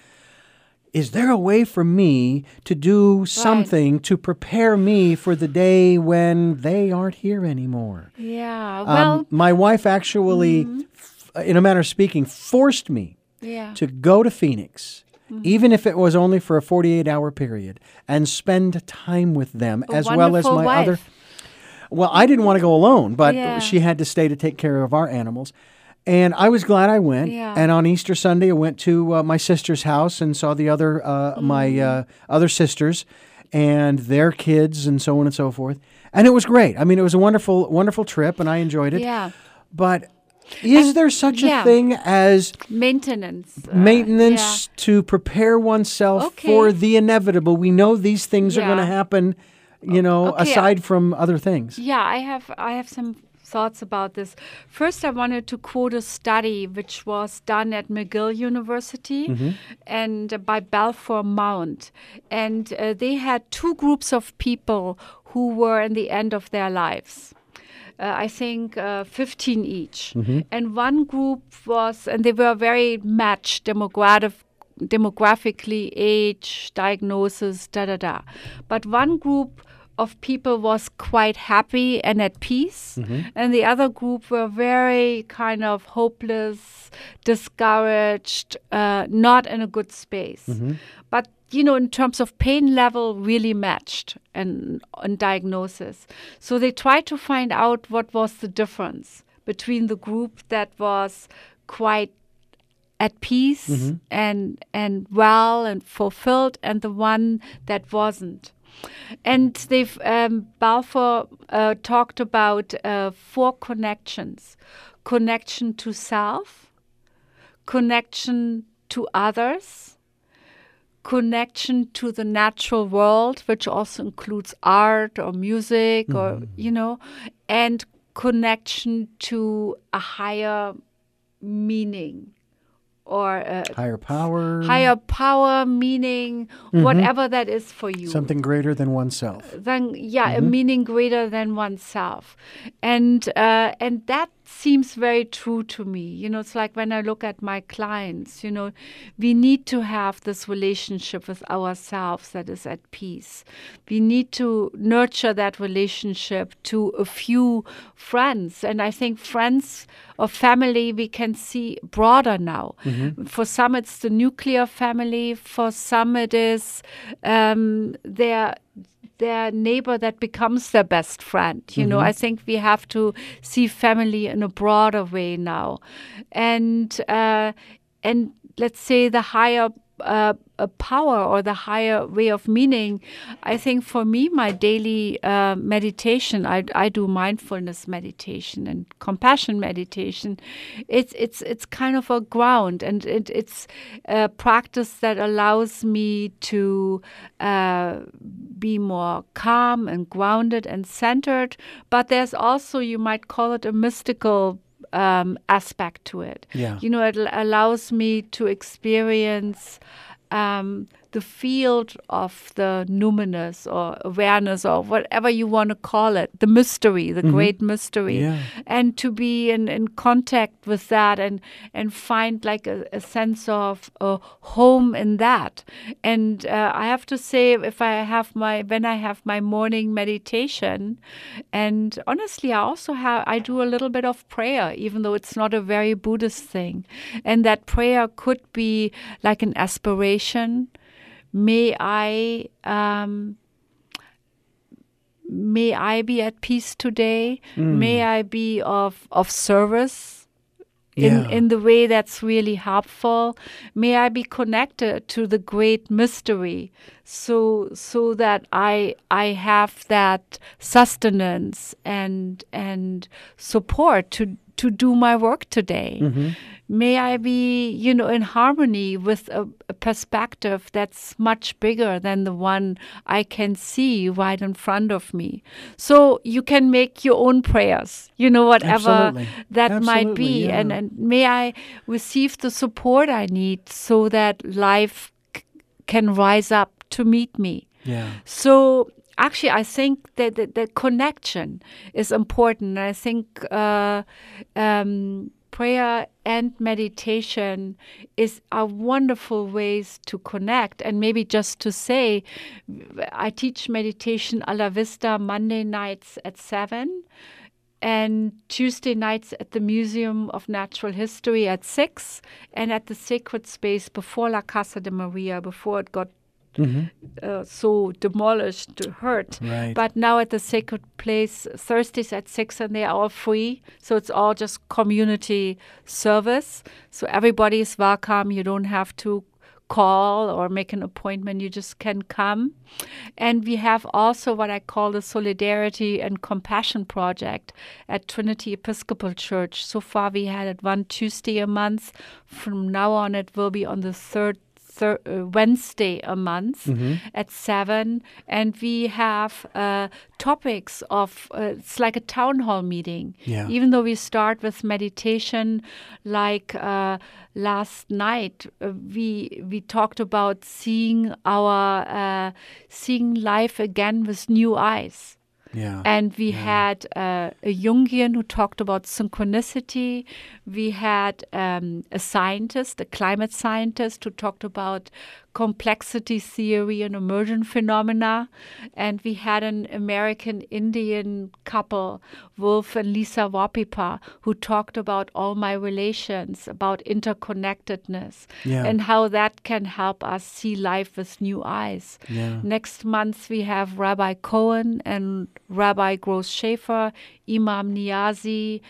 Is there a way for me to do something to prepare me for the day when they aren't here anymore? Yeah. Well, Um, my wife actually, mm-hmm. f- in a manner of speaking, forced me yeah. to go to Phoenix, mm-hmm. even if it was only for a forty-eight hour period, and spend time with them A as well as wonderful my wife. other. Well, I didn't want to go alone, but Yeah. she had to stay to take care of our animals. And I was glad I went. Yeah. And on Easter Sunday, I went to uh, my sister's house and saw the other uh, Mm-hmm. my uh, other sisters and their kids and so on and so forth. And it was great. I mean, it was a wonderful, wonderful trip, and I enjoyed it. Yeah. But is there such yeah. a thing as Maintenance. uh, maintenance to prepare oneself Okay. for the inevitable? We know these things are Yeah. going to happen, you know, Okay, aside from other things. Yeah, I have I have some thoughts about this. First, I wanted to quote a study which was done at McGill University Mm-hmm. and uh, by Balfour Mount, and uh, they had two groups of people who were in the end of their lives. Uh, I think uh, fifteen each, Mm-hmm. and one group was, and they were very matched demographic. demographically, age, diagnosis, da da da. But one group of people was quite happy and at peace, Mm-hmm. and the other group were very kind of hopeless, discouraged, uh, not in a good space. Mm-hmm. But you know, in terms of pain level, really matched and, and diagnosis. So they tried to find out what was the difference between the group that was quite at peace Mm-hmm. and and well and fulfilled, and the one that wasn't. And they've um, Balfour uh, talked about uh, four connections: connection to self, connection to others, connection to the natural world, which also includes art or music, or you know, and connection to a higher meaning. Or uh, Higher power. higher power, meaning, whatever that is for you. Something greater than oneself. Then, yeah, a meaning greater than oneself, and uh, and that seems very true to me. You know, it's like when I look at my clients. You know, we need to have this relationship with ourselves that is at peace. We need to nurture that relationship to a few friends, and I think friends or family we can see broader now. Mm-hmm. For some, it's the nuclear family. For some, it is um, their their neighbor that becomes their best friend. You mm-hmm. know, I think we have to see family in a broader way now, and uh, and let's say the higher uh, a power or the higher way of meaning. I think for me, my daily uh, meditation, I, I do mindfulness meditation and compassion meditation. It's it's it's kind of a ground, and it, it's a practice that allows me to uh, be more calm and grounded and centered. But there's also, you might call it a mystical um, aspect to it. Yeah. You know, it l- allows me to experience um, the field of the numinous or awareness or whatever you want to call it, the mystery, the mm-hmm. great mystery, yeah. and to be in, in contact with that and, and find like a, a sense of a home in that. And uh, I have to say, if I have my, when I have my morning meditation, and honestly, I also have, I do a little bit of prayer, even though it's not a very Buddhist thing. And that prayer could be like an aspiration. May I um, may I be at peace today. Mm. May I be of of service in, yeah. in the way that's really helpful. May I be connected to the great mystery, so so that I I have that sustenance and and support to to do my work today. Mm-hmm. may I be, you know, in harmony with a, a perspective that's much bigger than the one I can see right in front of me. So you can make your own prayers, you know, whatever Absolutely. that Absolutely, might be. yeah. And, and may I receive the support I need so that life c- can rise up to meet me. Yeah. So actually, I think that the, the connection is important. I think uh, um, prayer and meditation is are wonderful ways to connect. And maybe just to say, I teach meditation a la vista Monday nights at seven. And Tuesday nights at the Museum of Natural History at six, and at the Sacred Space before La Casa de Maria, before it got Mm-hmm. Uh, so demolished, hurt. Right. But now at the Sacred Place, Thursdays at six, and they are all free. So it's all just community service. So everybody is welcome. You don't have to call or make an appointment. You just can come. And we have also what I call the Solidarity and Compassion Project at Trinity Episcopal Church. So far we had it one Tuesday a month. From now on it will be on the third Thir- uh, Wednesday a month mm-hmm. at seven, and we have uh, topics of uh, it's like a town hall meeting. Yeah. Even though we start with meditation, like uh, last night, uh, we we talked about seeing our uh, seeing life again with new eyes. Yeah. And we yeah. had uh, a Jungian who talked about synchronicity. We had um, a scientist, a climate scientist, who talked about complexity theory and emergent phenomena. And we had an American-Indian couple, Wolf and Lisa Wapipa, who talked about all my relations, about interconnectedness, yeah. and how that can help us see life with new eyes. Yeah. Next month, we have Rabbi Cohen and Rabbi Gross Schaefer, Imam Niazi,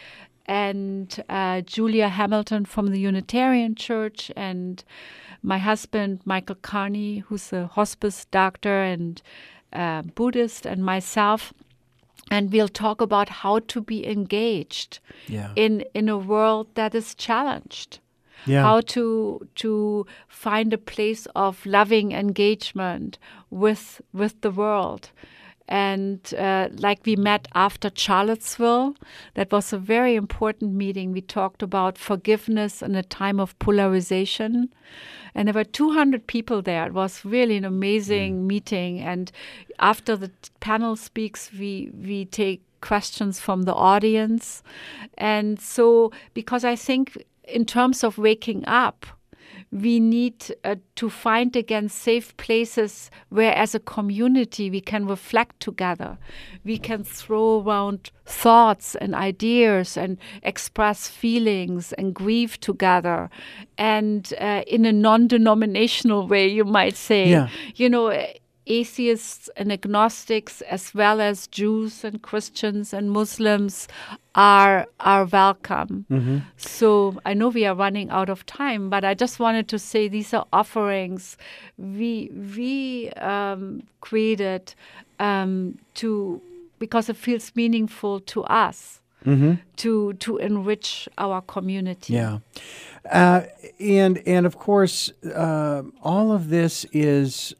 and uh, Julia Hamilton from the Unitarian Church, and my husband, Michael Carney, who's a hospice doctor and uh, Buddhist, and myself. And we'll talk about how to be engaged yeah. in, in a world that is challenged. Yeah. How to to find a place of loving engagement with with the world. And uh, like we met after Charlottesville, that was a very important meeting. We talked about forgiveness in a time of polarization. And there were two hundred people there. It was really an amazing mm. meeting. And after the panel speaks, we, we take questions from the audience. And so, because I think in terms of waking up, we need uh, to find again safe places where as a community we can reflect together. We can throw around thoughts and ideas and express feelings and grieve together. And uh, in a non-denominational way, you might say, yeah. you know, atheists and agnostics, as well as Jews and Christians and Muslims, are are welcome. Mm-hmm. So I know we are running out of time, but I just wanted to say these are offerings we we um, created um, to because it feels meaningful to us. Mm-hmm. to to enrich our community. Yeah, uh, and and of course, uh, all of this is.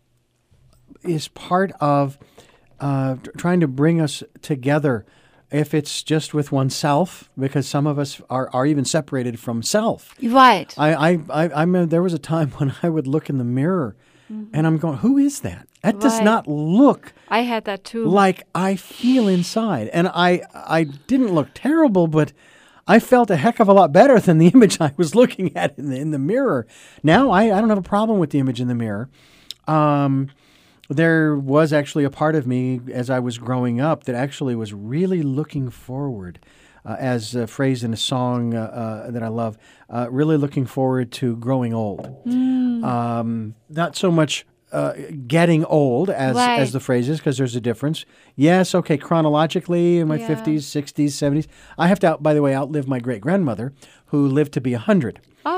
is part of uh, trying to bring us together, if it's just with oneself, because some of us are, are even separated from self. Right. I I, I, I remember there was a time when I would look in the mirror mm-hmm. and I'm going, who is that? That right. does not look I had that too. like I feel inside. And I I didn't look terrible, but I felt a heck of a lot better than the image I was looking at in the, in the mirror. Now I, I don't have a problem with the image in the mirror. Um There was actually a part of me as I was growing up that actually was really looking forward, uh, as uh, phrased in a song uh, uh, that I love, uh, really looking forward to growing old. Mm. Um, not so much uh, getting old as, right. as the phrase is, because there's a difference. Yes, okay, chronologically in my yeah. fifties, sixties, seventies. I have to, out, by the way, outlive my great-grandmother, who lived to be one hundred. Oh,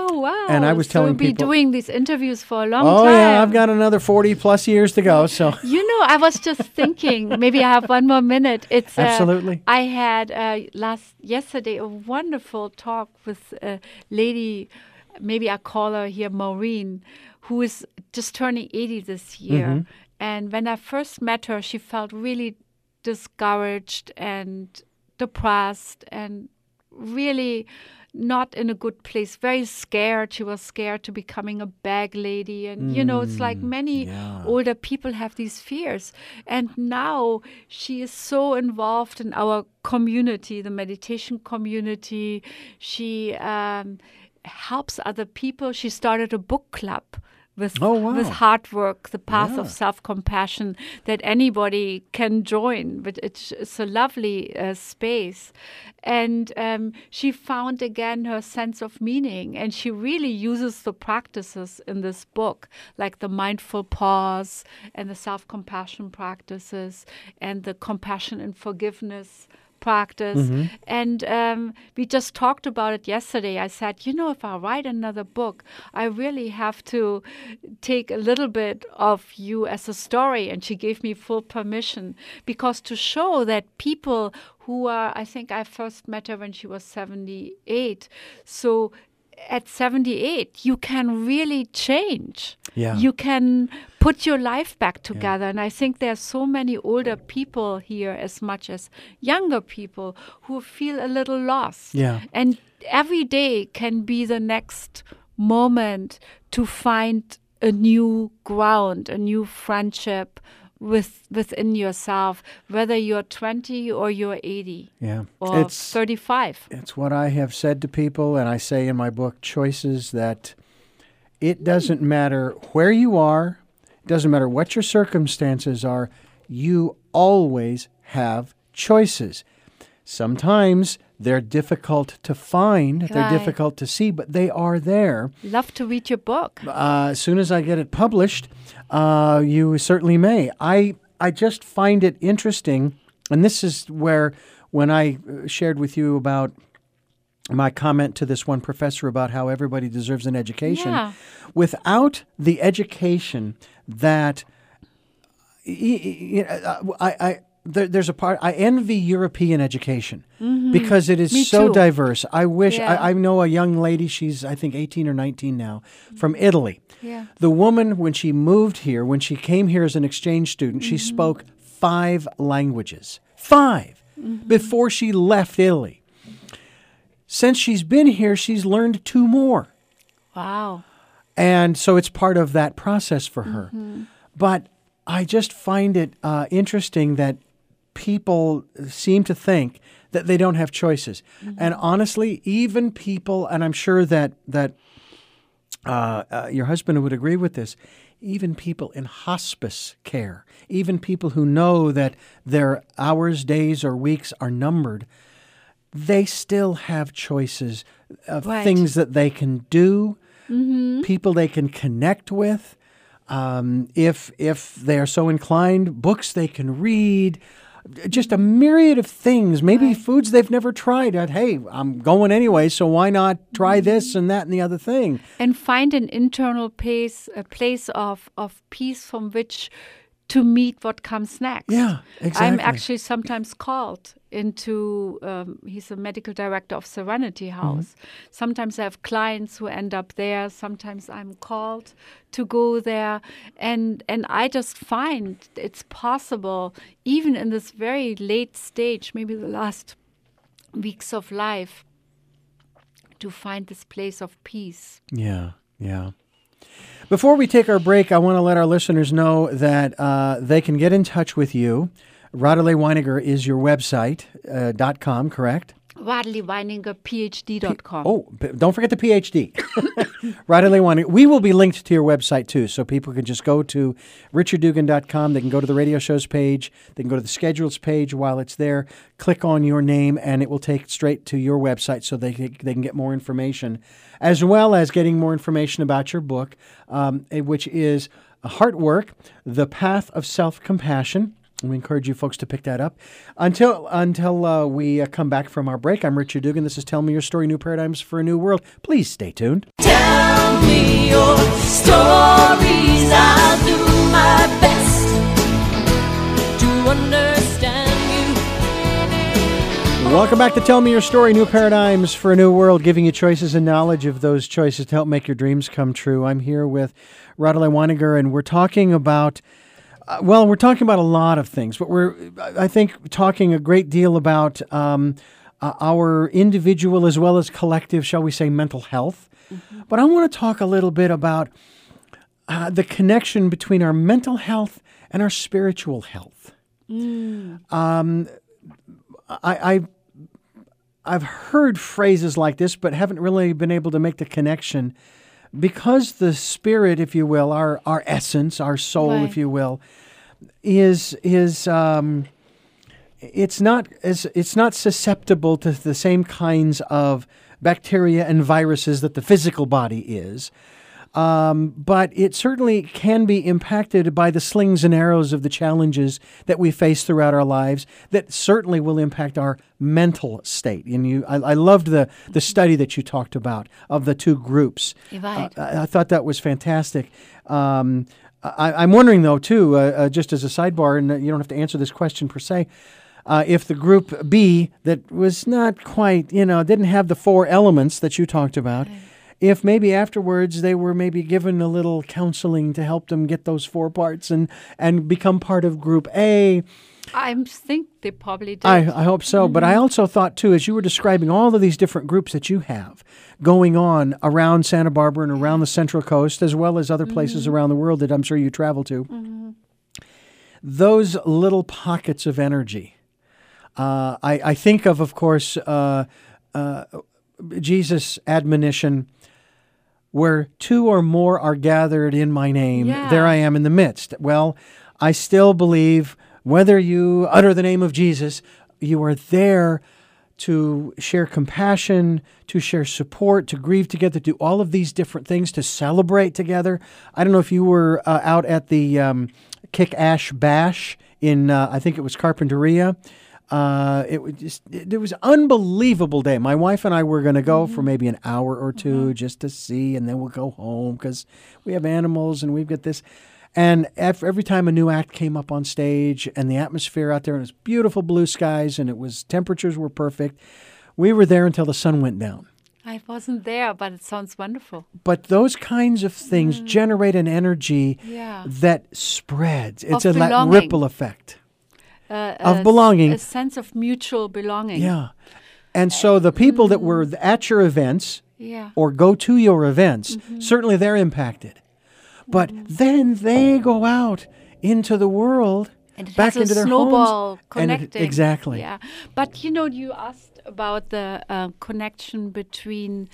Oh, wow. And I was so telling you'll be people, doing these interviews for a long oh, time. yeah, I've got another forty plus years to go. So You know, I was just thinking, maybe I have one more minute. It's uh, Absolutely. I had uh, last yesterday a wonderful talk with a lady, maybe I call her here Maureen, who is just turning eighty this year. Mm-hmm. And when I first met her, she felt really discouraged and depressed and really not in a good place, very scared. She was scared to becoming a bag lady. And, you know, it's like many yeah. older people have these fears. And now she is so involved in our community, the meditation community. She um, helps other people. She started a book club with Oh, wow. with hard work, the path Yeah. of self-compassion that anybody can join. But it's, it's a lovely uh, space. And um, she found again her sense of meaning. And she really uses the practices in this book, like the mindful pause and the self-compassion practices and the compassion and forgiveness practice. Mm-hmm. And um, we just talked about it yesterday. I said, you know, if I write another book, I really have to take a little bit of you as a story. And she gave me full permission, because to show that people who are, I think I first met her when she was seventy-eight. So at seventy-eight, you can really change. Yeah. You can put your life back together. Yeah. And I think there's so many older people here as much as younger people who feel a little lost. Yeah. And every day can be the next moment to find a new ground, a new friendship with within yourself, whether you're twenty or you're eighty Yeah. or It's- thirty-five. It's what I have said to people, and I say in my book, Choices, that it doesn't matter where you are, it doesn't matter what your circumstances are, you always have choices. Sometimes they're difficult to find, they're Right. difficult to see, but they are there. Love to read your book. Uh, as soon as I get it published, uh, you certainly may. I I just find it interesting, and this is where, when I uh, shared with you about my comment to this one professor about how everybody deserves an education, Yeah. without the education that I, I, I there, there's a part I envy European education because it is Me so too. diverse. I wish Yeah. I, I know a young lady. She's I think eighteen or nineteen now, from Italy. Yeah. The woman, when she moved here, when she came here as an exchange student, she spoke five languages, five, before she left Italy. Since she's been here, she's learned two more. Wow. And so it's part of that process for her. But I just find it uh, interesting that people seem to think that they don't have choices. And honestly, even people, and I'm sure that that uh, uh, your husband would agree with this, even people in hospice care, even people who know that their hours, days, or weeks are numbered, they still have choices of Right. things that they can do, people they can connect with. Um, if if they are so inclined, books they can read, just a myriad of things, maybe Right. foods they've never tried. That, hey, I'm going anyway, so why not try this and that and the other thing? And find an internal pace, a place of, of peace from which to meet what comes next. Yeah, exactly. I'm actually sometimes called into, um, he's a medical director of Serenity House. Sometimes I have clients who end up there. Sometimes I'm called to go there. And, and I just find it's possible, even in this very late stage, maybe the last weeks of life, to find this place of peace. Yeah, yeah. Before we take our break, I want to let our listeners know that uh, they can get in touch with you. Radele Weininger is your website, uh, dot com, correct? Radele Weininger P H D dot com. Oh, p- don't forget the P H D. Radele Weininger. We will be linked to your website, too, so people can just go to richard dugan dot com. They can go to the radio shows page. They can go to the schedules page while it's there. Click on your name, and it will take straight to your website so they, they can get more information, as well as getting more information about your book, um, eh, which is Heart Work, The Path of Self-Compassion. We encourage you folks to pick that up. Until until uh, we uh, come back from our break, I'm Richard Dugan. This is Tell Me Your Story, New Paradigms for a New World. Please stay tuned. Tell me your stories. I'll do my best to understand you. Welcome back to Tell Me Your Story, New Paradigms for a New World, giving you choices and knowledge of those choices to help make your dreams come true. I'm here with Radleigh Weininger, and we're talking about Uh, well, we're talking about a lot of things, but we're, I think, talking a great deal about um, uh, our individual as well as collective, shall we say, mental health. Mm-hmm. But I want to talk a little bit about uh, the connection between our mental health and our spiritual health. Mm. Um, I, I, I've heard phrases like this, but haven't really been able to make the connection. Because the spirit, if you will, our our essence, our soul, Right. if you will, is is um, it's not as it's not susceptible to the same kinds of bacteria and viruses that the physical body is. Um, but it certainly can be impacted by the slings and arrows of the challenges that we face throughout our lives that certainly will impact our mental state. And you, I, I loved the, the study that you talked about of the two groups. Right. Uh, I, I thought that was fantastic. Um, I, I'm wondering, though, too, uh, uh, just as a sidebar, and you don't have to answer this question per se, uh, if the group B that was not quite, you know, didn't have the four elements that you talked about, right. If maybe afterwards they were maybe given a little counseling to help them get those four parts and, and become part of Group A. I think they probably did. I, I hope so. Mm-hmm. But I also thought, too, as you were describing all of these different groups that you have going on around Santa Barbara and around the Central Coast, as well as other places mm-hmm. around the world that I'm sure you travel to, mm-hmm. those little pockets of energy. Uh, I, I think of, of course, uh, uh, Jesus' admonition, where two or more are gathered in my name, yeah. there I am in the midst. Well, I still believe whether you utter the name of Jesus, you are there to share compassion, to share support, to grieve together, to do all of these different things, to celebrate together. I don't know if you were uh, out at the um, Kick Ash Bash in, uh, I think it was Carpinteria. Uh, it was just, it, it was an unbelievable day. My wife and I were going to go mm-hmm. for maybe an hour or two mm-hmm. just to see, and then we'll go home because we have animals and we've got this. And every time a new act came up on stage and the atmosphere out there, and it was beautiful blue skies and it was temperatures were perfect, we were there until the sun went down. I wasn't there, but it sounds wonderful. But those kinds of things mm. generate an energy yeah. that spreads. It's of a belonging. like ripple effect. Uh, of a, belonging. A sense of mutual belonging. Yeah. And so the people that were at your events yeah. or go to your events, mm-hmm. certainly they're impacted. But mm-hmm. then they go out into the world, and it back has into a their snowball homes. connecting. And it, exactly. Yeah. But, you know, you asked about the uh, connection between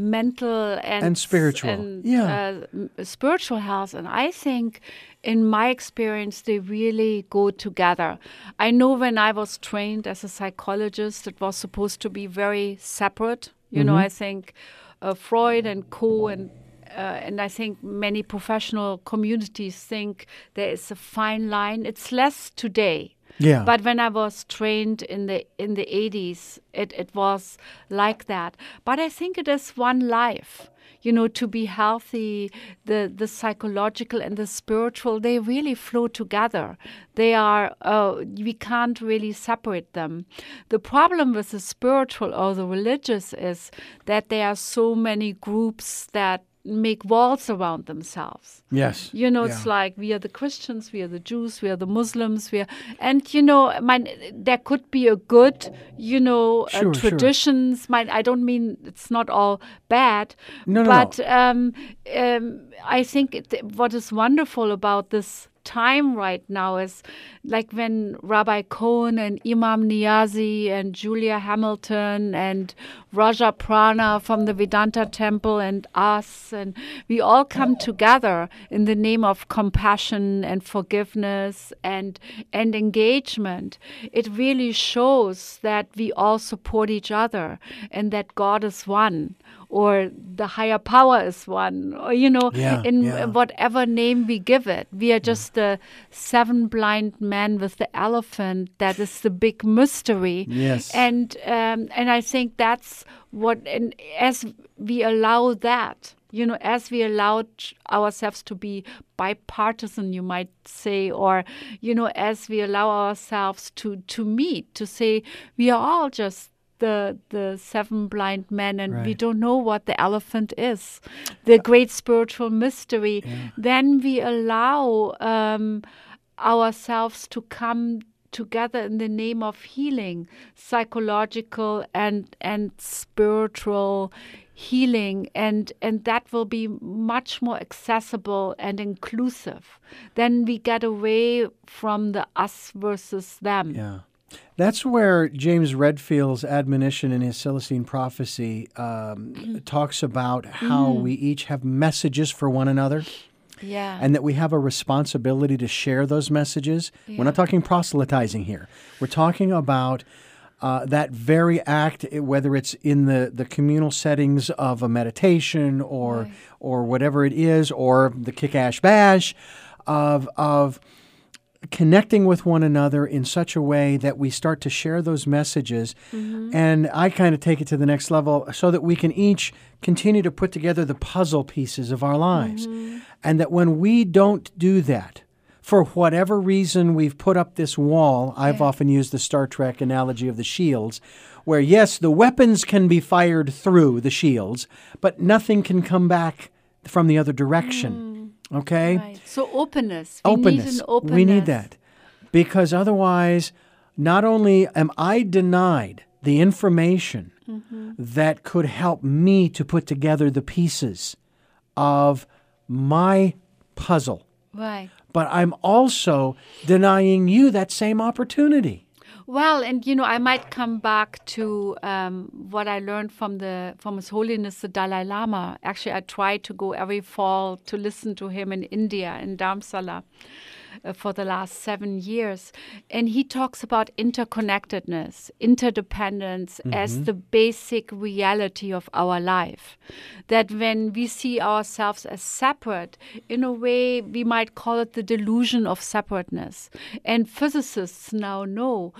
mental and, and spiritual. And, yeah. uh, spiritual health. And I think, in my experience, they really go together. I know when I was trained as a psychologist, it was supposed to be very separate. You mm-hmm. know, I think uh, Freud and co. and Uh, and I think many professional communities think there is a fine line. It's less today. Yeah. But when I was trained in the in the eighties, it, it was like that. But I think it is one life. You know, to be healthy, the, the psychological and the spiritual, they really flow together. They are, uh, we can't really separate them. The problem with the spiritual or the religious is that there are so many groups that make walls around themselves. Yes. You know, yeah. it's like we are the Christians, we are the Jews, we are the Muslims, we are, and you know, my, there could be a good, you know, sure, uh, traditions. Sure. My, I don't mean it's not all bad, no, no, but no. Um, um, I think it, what is wonderful about this time right now is like when Rabbi Cohen and Imam Niazi and Julia Hamilton and Raja Prana from the Vedanta Temple and us, and we all come together in the name of compassion and forgiveness and and engagement. It really shows that we all support each other and that God is one. or the higher power is one, or, you know, Yeah, in yeah. whatever name we give it. We are just the seven blind men with the elephant. That is the big mystery. Yes. And um, and I think that's what, and as we allow that, you know, as we allow ch- ourselves to be bipartisan, you might say, or, you know, as we allow ourselves to, to meet, to say, we are all just the the seven blind men, and we Right. don't know what the elephant is, the great spiritual mystery, then we allow um, ourselves to come together in the name of healing, psychological and and spiritual healing, and and that will be much more accessible and inclusive. Then we get away from the us versus them. Yeah. That's where James Redfield's admonition in his Celestine Prophecy um, talks about how we each have messages for one another, Yeah. and that we have a responsibility to share those messages. We're not talking proselytizing here. We're talking about uh, that very act, i- whether it's in the, the communal settings of a meditation or Right. or whatever it is, or the kick-ash bash, of of connecting with one another in such a way that we start to share those messages. And I kind of take it to the next level so that we can each continue to put together the puzzle pieces of our lives. And that when we don't do that, for whatever reason we've put up this wall, I've often used the Star Trek analogy of the shields, where yes, the weapons can be fired through the shields, but nothing can come back from the other direction. Okay? Right. So openness. We Openness. need an openness. We need that. Because otherwise, not only am I denied the information that could help me to put together the pieces of my puzzle, Right. but I'm also denying you that same opportunity. Well, and you know, I might come back to um, what I learned from the from His Holiness the Dalai Lama. Actually, I try to go every fall to listen to him in India, in Dharamsala, uh, for the last seven years, and he talks about interconnectedness, interdependence as the basic reality of our life. That when we see ourselves as separate, in a way, we might call it the delusion of separateness. And physicists now know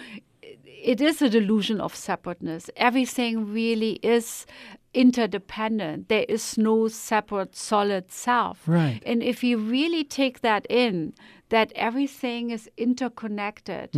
it is a delusion of separateness. Everything really is interdependent. There is no separate solid self. Right. And if you really take that in, that everything is interconnected,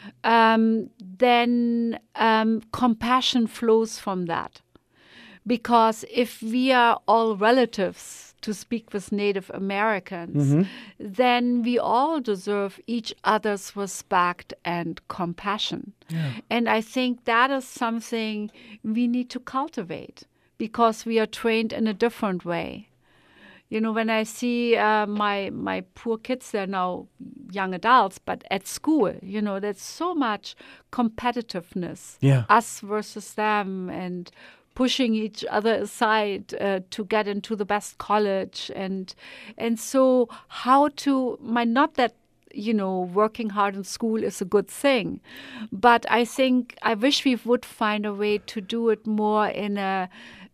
um, then um, compassion flows from that. Because if we are all relatives, to speak with Native Americans, then we all deserve each other's respect and compassion. And I think that is something we need to cultivate because we are trained in a different way. You know, when I see uh, my my poor kids, they're now young adults, but at school, you know, there's so much competitiveness, Yeah. us versus them, and pushing each other aside uh, to get into the best college, and and so how to my not that you know working hard in school is a good thing, but I think I wish we would find a way to do it more in a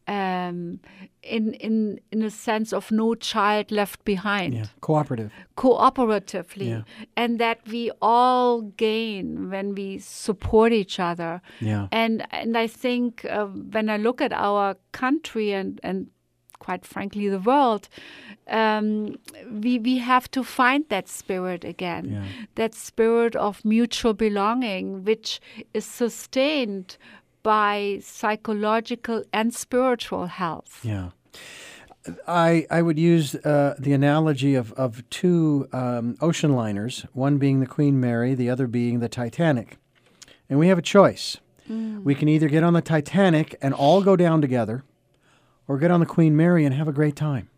um, in in in a sense of no child left behind. Yeah. Cooperative. Cooperatively, Yeah. and that we all gain when we support each other. Yeah. And and I think uh, when I look at our country and and quite frankly the world, um, we we have to find that spirit again, Yeah. that spirit of mutual belonging, which is sustained by psychological and spiritual health. Yeah. I, I would use uh, the analogy of, of two um, ocean liners, one being the Queen Mary, the other being the Titanic. And we have a choice. We can either get on the Titanic and all go down together, or get on the Queen Mary and have a great time.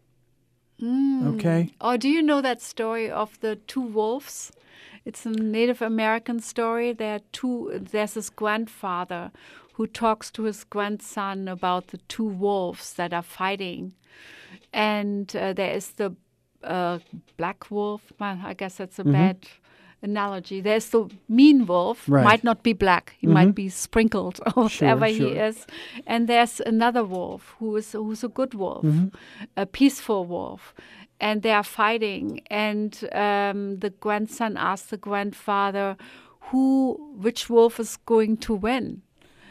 Okay? Or do you know that story of the two wolves? It's a Native American story. There are two. There's this grandfather who talks to his grandson about the two wolves that are fighting, and uh, there is the uh, black wolf. Well, I guess that's a bad analogy. There's the mean wolf, Right. might not be black. He might be sprinkled or whatever he sure. is. And there's another wolf who is who's a good wolf, a peaceful wolf. And they are fighting. And um, the grandson asks the grandfather, who, which wolf is going to win?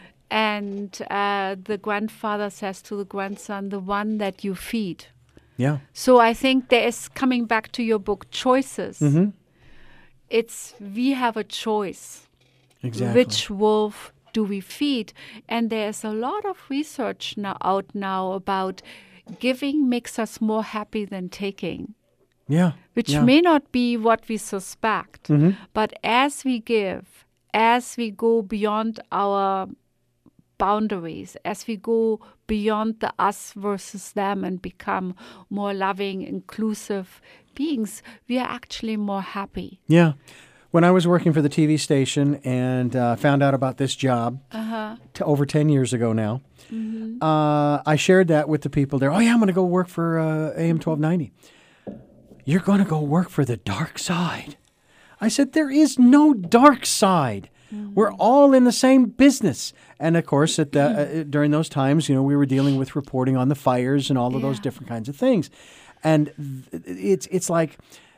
And uh, the grandfather says to the grandson, the one that you feed. Yeah. So I think there is, coming back to your book, choices. Mm-hmm. It's, we have a choice. Exactly. Which wolf do we feed? And there's a lot of research now out now about giving makes us more happy than taking, Yeah. which yeah. may not be what we suspect. Mm-hmm. But as we give, as we go beyond our boundaries, as we go beyond the us versus them and become more loving, inclusive beings, we are actually more happy. Yeah. When I was working for the T V station and uh, found out about this job Uh-huh. t- over ten years ago now, Mm-hmm. uh, I shared that with the people there. Oh, yeah, I'm going to go work for uh, A M twelve ninety. You're going to go work for the dark side. I said, there is no dark side. Mm-hmm. We're all in the same business. And, of course, at the, uh, during those times, you know, we were dealing with reporting on the fires and all of those Yeah. different kinds of things. And th- it's it's like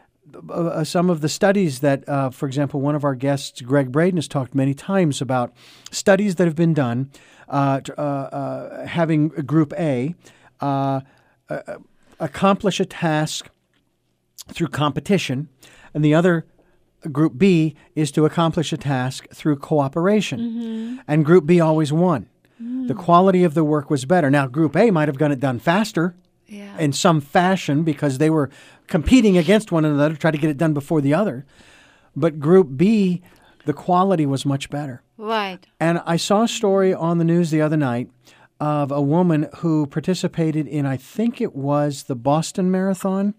uh, some of the studies that, uh, for example, one of our guests, Greg Braden, has talked many times about studies that have been done uh, t- uh, uh, having Group A uh, uh, accomplish a task through competition, and the other Group B is to accomplish a task through cooperation. Mm-hmm. And Group B always won. Mm. The quality of the work was better. Now, Group A might have gotten it done faster Yeah. in some fashion because they were competing against one another to try to get it done before the other. But Group B, the quality was much better. Right. And I saw a story on the news the other night of a woman who participated in, I think it was the Boston Marathon.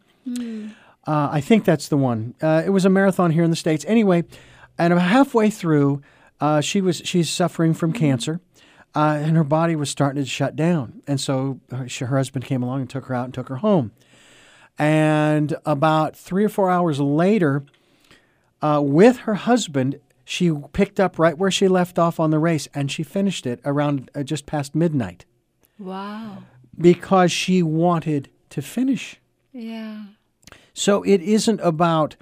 Uh, I think that's the one. Uh, it was a marathon here in the States. Anyway, and about halfway through, uh, she was she's suffering from cancer, uh, and her body was starting to shut down. And so her, she, her husband came along and took her out and took her home. And about three or four hours later, uh, with her husband, she picked up right where she left off on the race, and she finished it around uh, just past midnight Wow. because she wanted to finish. Yeah. So it isn't about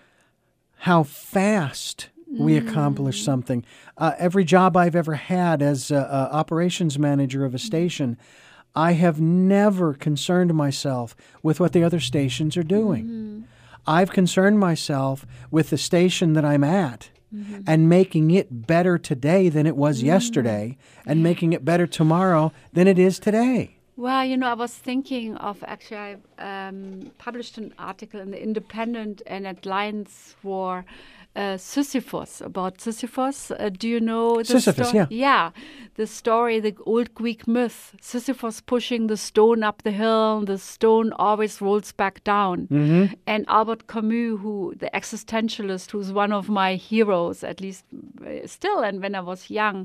how fast we accomplish something. Uh, every job I've ever had as a, a operations manager of a station, I have never concerned myself with what the other stations are doing. Mm-hmm. I've concerned myself with the station that I'm at mm-hmm. and making it better today than it was mm-hmm. yesterday and making it better tomorrow than it is today. Well, you know, I was thinking of actually, I um, published an article in the Independent and at Lions for uh, Sisyphus, about Sisyphus. Uh, do you know the Sisyphus, sto- yeah. Yeah, the story, the old Greek myth. Sisyphus pushing the stone up the hill, and the stone always rolls back down. Mm-hmm. And Albert Camus, who the existentialist, who's one of my heroes, at least uh, still, and when I was young,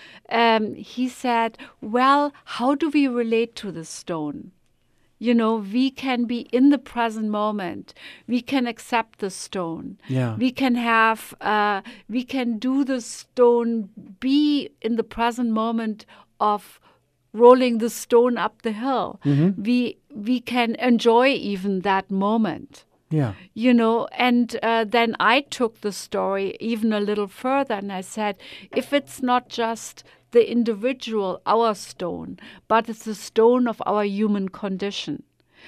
Um, he said, well, how do we relate to the stone? You know, we can be in the present moment. We can accept the stone. Yeah. We can have, uh, we can do the stone, be in the present moment of rolling the stone up the hill. Mm-hmm. We, we can enjoy even that moment. Yeah. You know, and uh, then I took the story even a little further and I said, if it's not just the individual, our stone, but it's the stone of our human condition.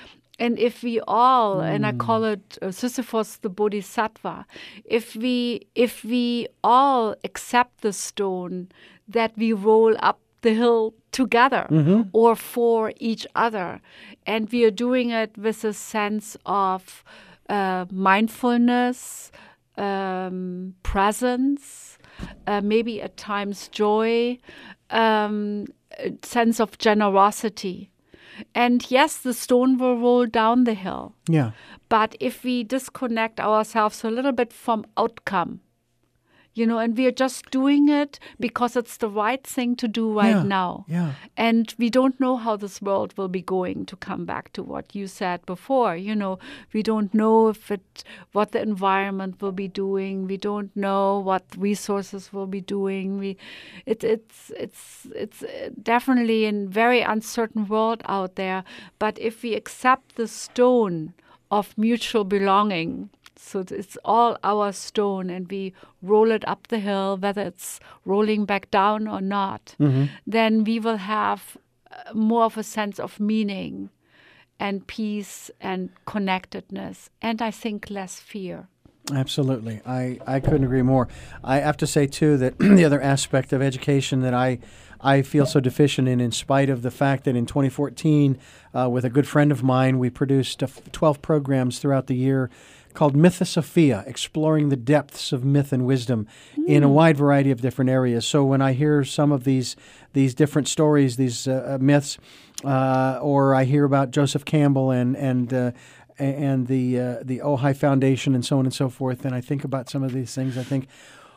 And if we all, mm. and I call it uh, Sisyphus the Bodhisattva, if we, if we all accept the stone that we roll up the hill together mm-hmm. or for each other, and we are doing it with a sense of uh, mindfulness, um, presence, uh, maybe at times joy, um, a sense of generosity. And yes, the stone will roll down the hill. Yeah. But if we disconnect ourselves a little bit from outcome, you know, and we are just doing it because it's the right thing to do right Yeah, now. yeah. And we don't know how this world will be going, to come back to what you said before. You know, we don't know if it, what the environment will be doing. We don't know what resources will be doing. We, it, it's, it's, it's definitely a very uncertain world out there. But if we accept the stone of mutual belonging, so it's all our stone, and we roll it up the hill, whether it's rolling back down or not, Mm-hmm. then we will have uh, more of a sense of meaning and peace and connectedness, and I think less fear. Absolutely. I, I couldn't agree more. I have to say, too, that the other aspect of education that I I feel so deficient in, in spite of the fact that in twenty fourteen, uh, with a good friend of mine, we produced uh, twelve programs throughout the year called Mythosophia, exploring the depths of myth and wisdom mm. in a wide variety of different areas. So when I hear some of these these different stories, these uh, myths, uh, or I hear about Joseph Campbell and and uh, and the uh, the Ojai Foundation and so on and so forth, and I think about some of these things, I think,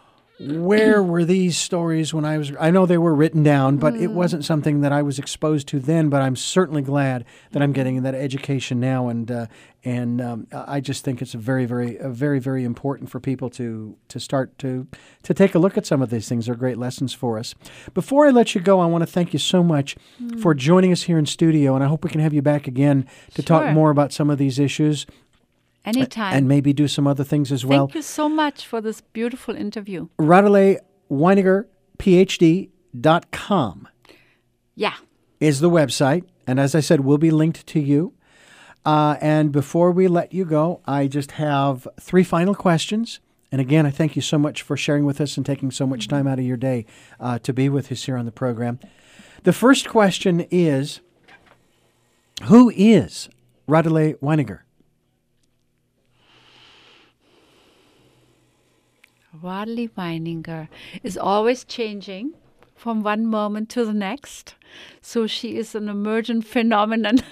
where were these stories when I was, I know they were written down, but mm. it wasn't something that I was exposed to then, but I'm certainly glad that I'm getting that education now, and uh, and um, I just think it's a very, very, a very, very important for people to to start to to take a look at some of these things. They're great lessons for us. Before I let you go, I want to thank you so much mm. for joining us here in studio, and I hope we can have you back again to Sure. talk more about some of these issues. Anytime. And maybe do some other things as well. Thank you so much for this beautiful interview. Radele Weininger, P H D dot com Yeah. is the website. And as I said, we'll be linked to you. Uh, and before we let you go, I just have three final questions. And again, I thank you so much for sharing with us and taking so much time out of your day uh, to be with us here on the program. The first question is, who is Radele Weininger? Radele Weininger is always changing from one moment to the next. So she is an emergent phenomenon.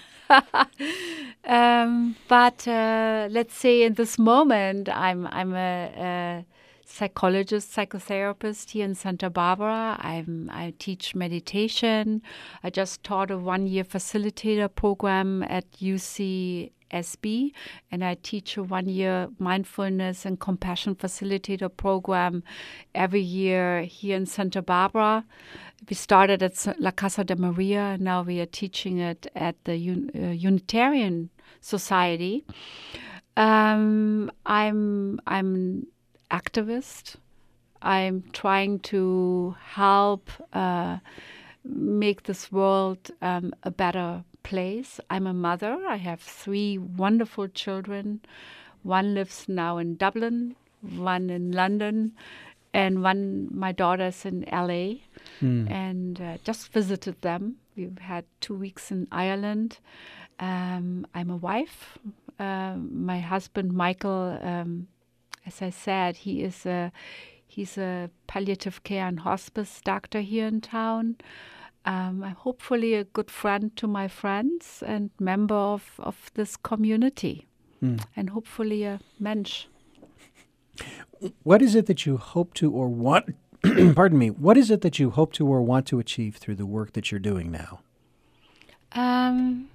um, but uh, let's say in this moment, I'm I'm a, a psychologist, psychotherapist here in Santa Barbara. I'm I teach meditation. I just taught a one-year facilitator program at U C S B, and I teach a one-year mindfulness and compassion facilitator program every year here in Santa Barbara. We started at La Casa de Maria, and now we are teaching it at the Un- uh, Unitarian Society. Um, I'm I'm an activist. I'm trying to help uh, make this world um, a better place. I'm a mother. I have three wonderful children. One lives now in Dublin, one in London, and one, my daughter's in L A. Mm. And uh, just visited them. We've had two weeks in Ireland. Um, I'm a wife. Uh, my husband, Michael, um, as I said, he is a he's a palliative care and hospice doctor here in town. Um, I'm hopefully a good friend to my friends and member of, of this community, mm. and hopefully a mensch. What is it that you hope to or want, pardon me, what is it that you hope to or want to achieve through the work that you're doing now? Um,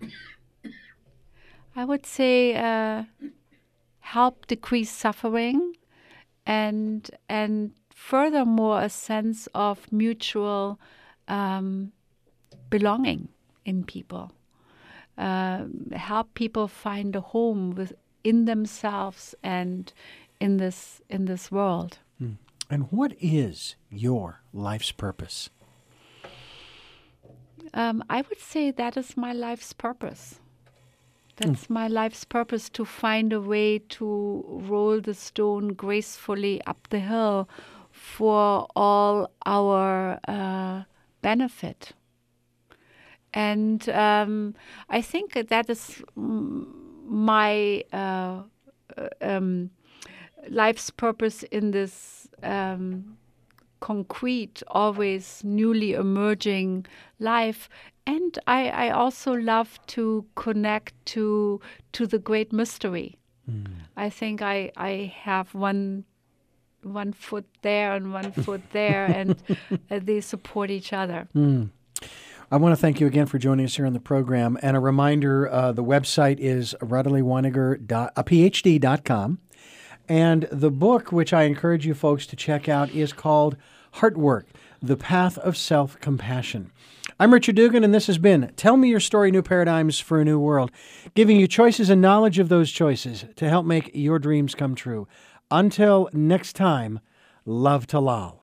I would say uh, help decrease suffering, and and furthermore a sense of mutual um, belonging in people. Uh, help people find a home within themselves and in this in this world. Mm. And what is your life's purpose? Um, I would say that is my life's purpose. That's mm. my life's purpose, to find a way to roll the stone gracefully up the hill for all our uh, benefit. And um, I think that is my uh, um, life's purpose in this um, concrete, always newly emerging life. And I, I also love to connect to to the great mystery. Mm. I think I, I have one one foot there and one foot there, and uh, they support each other. Mm. I want to thank you again for joining us here on the program. And a reminder, uh, the website is Rudderly Weininger P H D dot com. And the book, which I encourage you folks to check out, is called Heart Work, The Path of Self-Compassion. I'm Richard Dugan, and this has been Tell Me Your Story, New Paradigms for a New World, giving you choices and knowledge of those choices to help make your dreams come true. Until next time, love to Lal.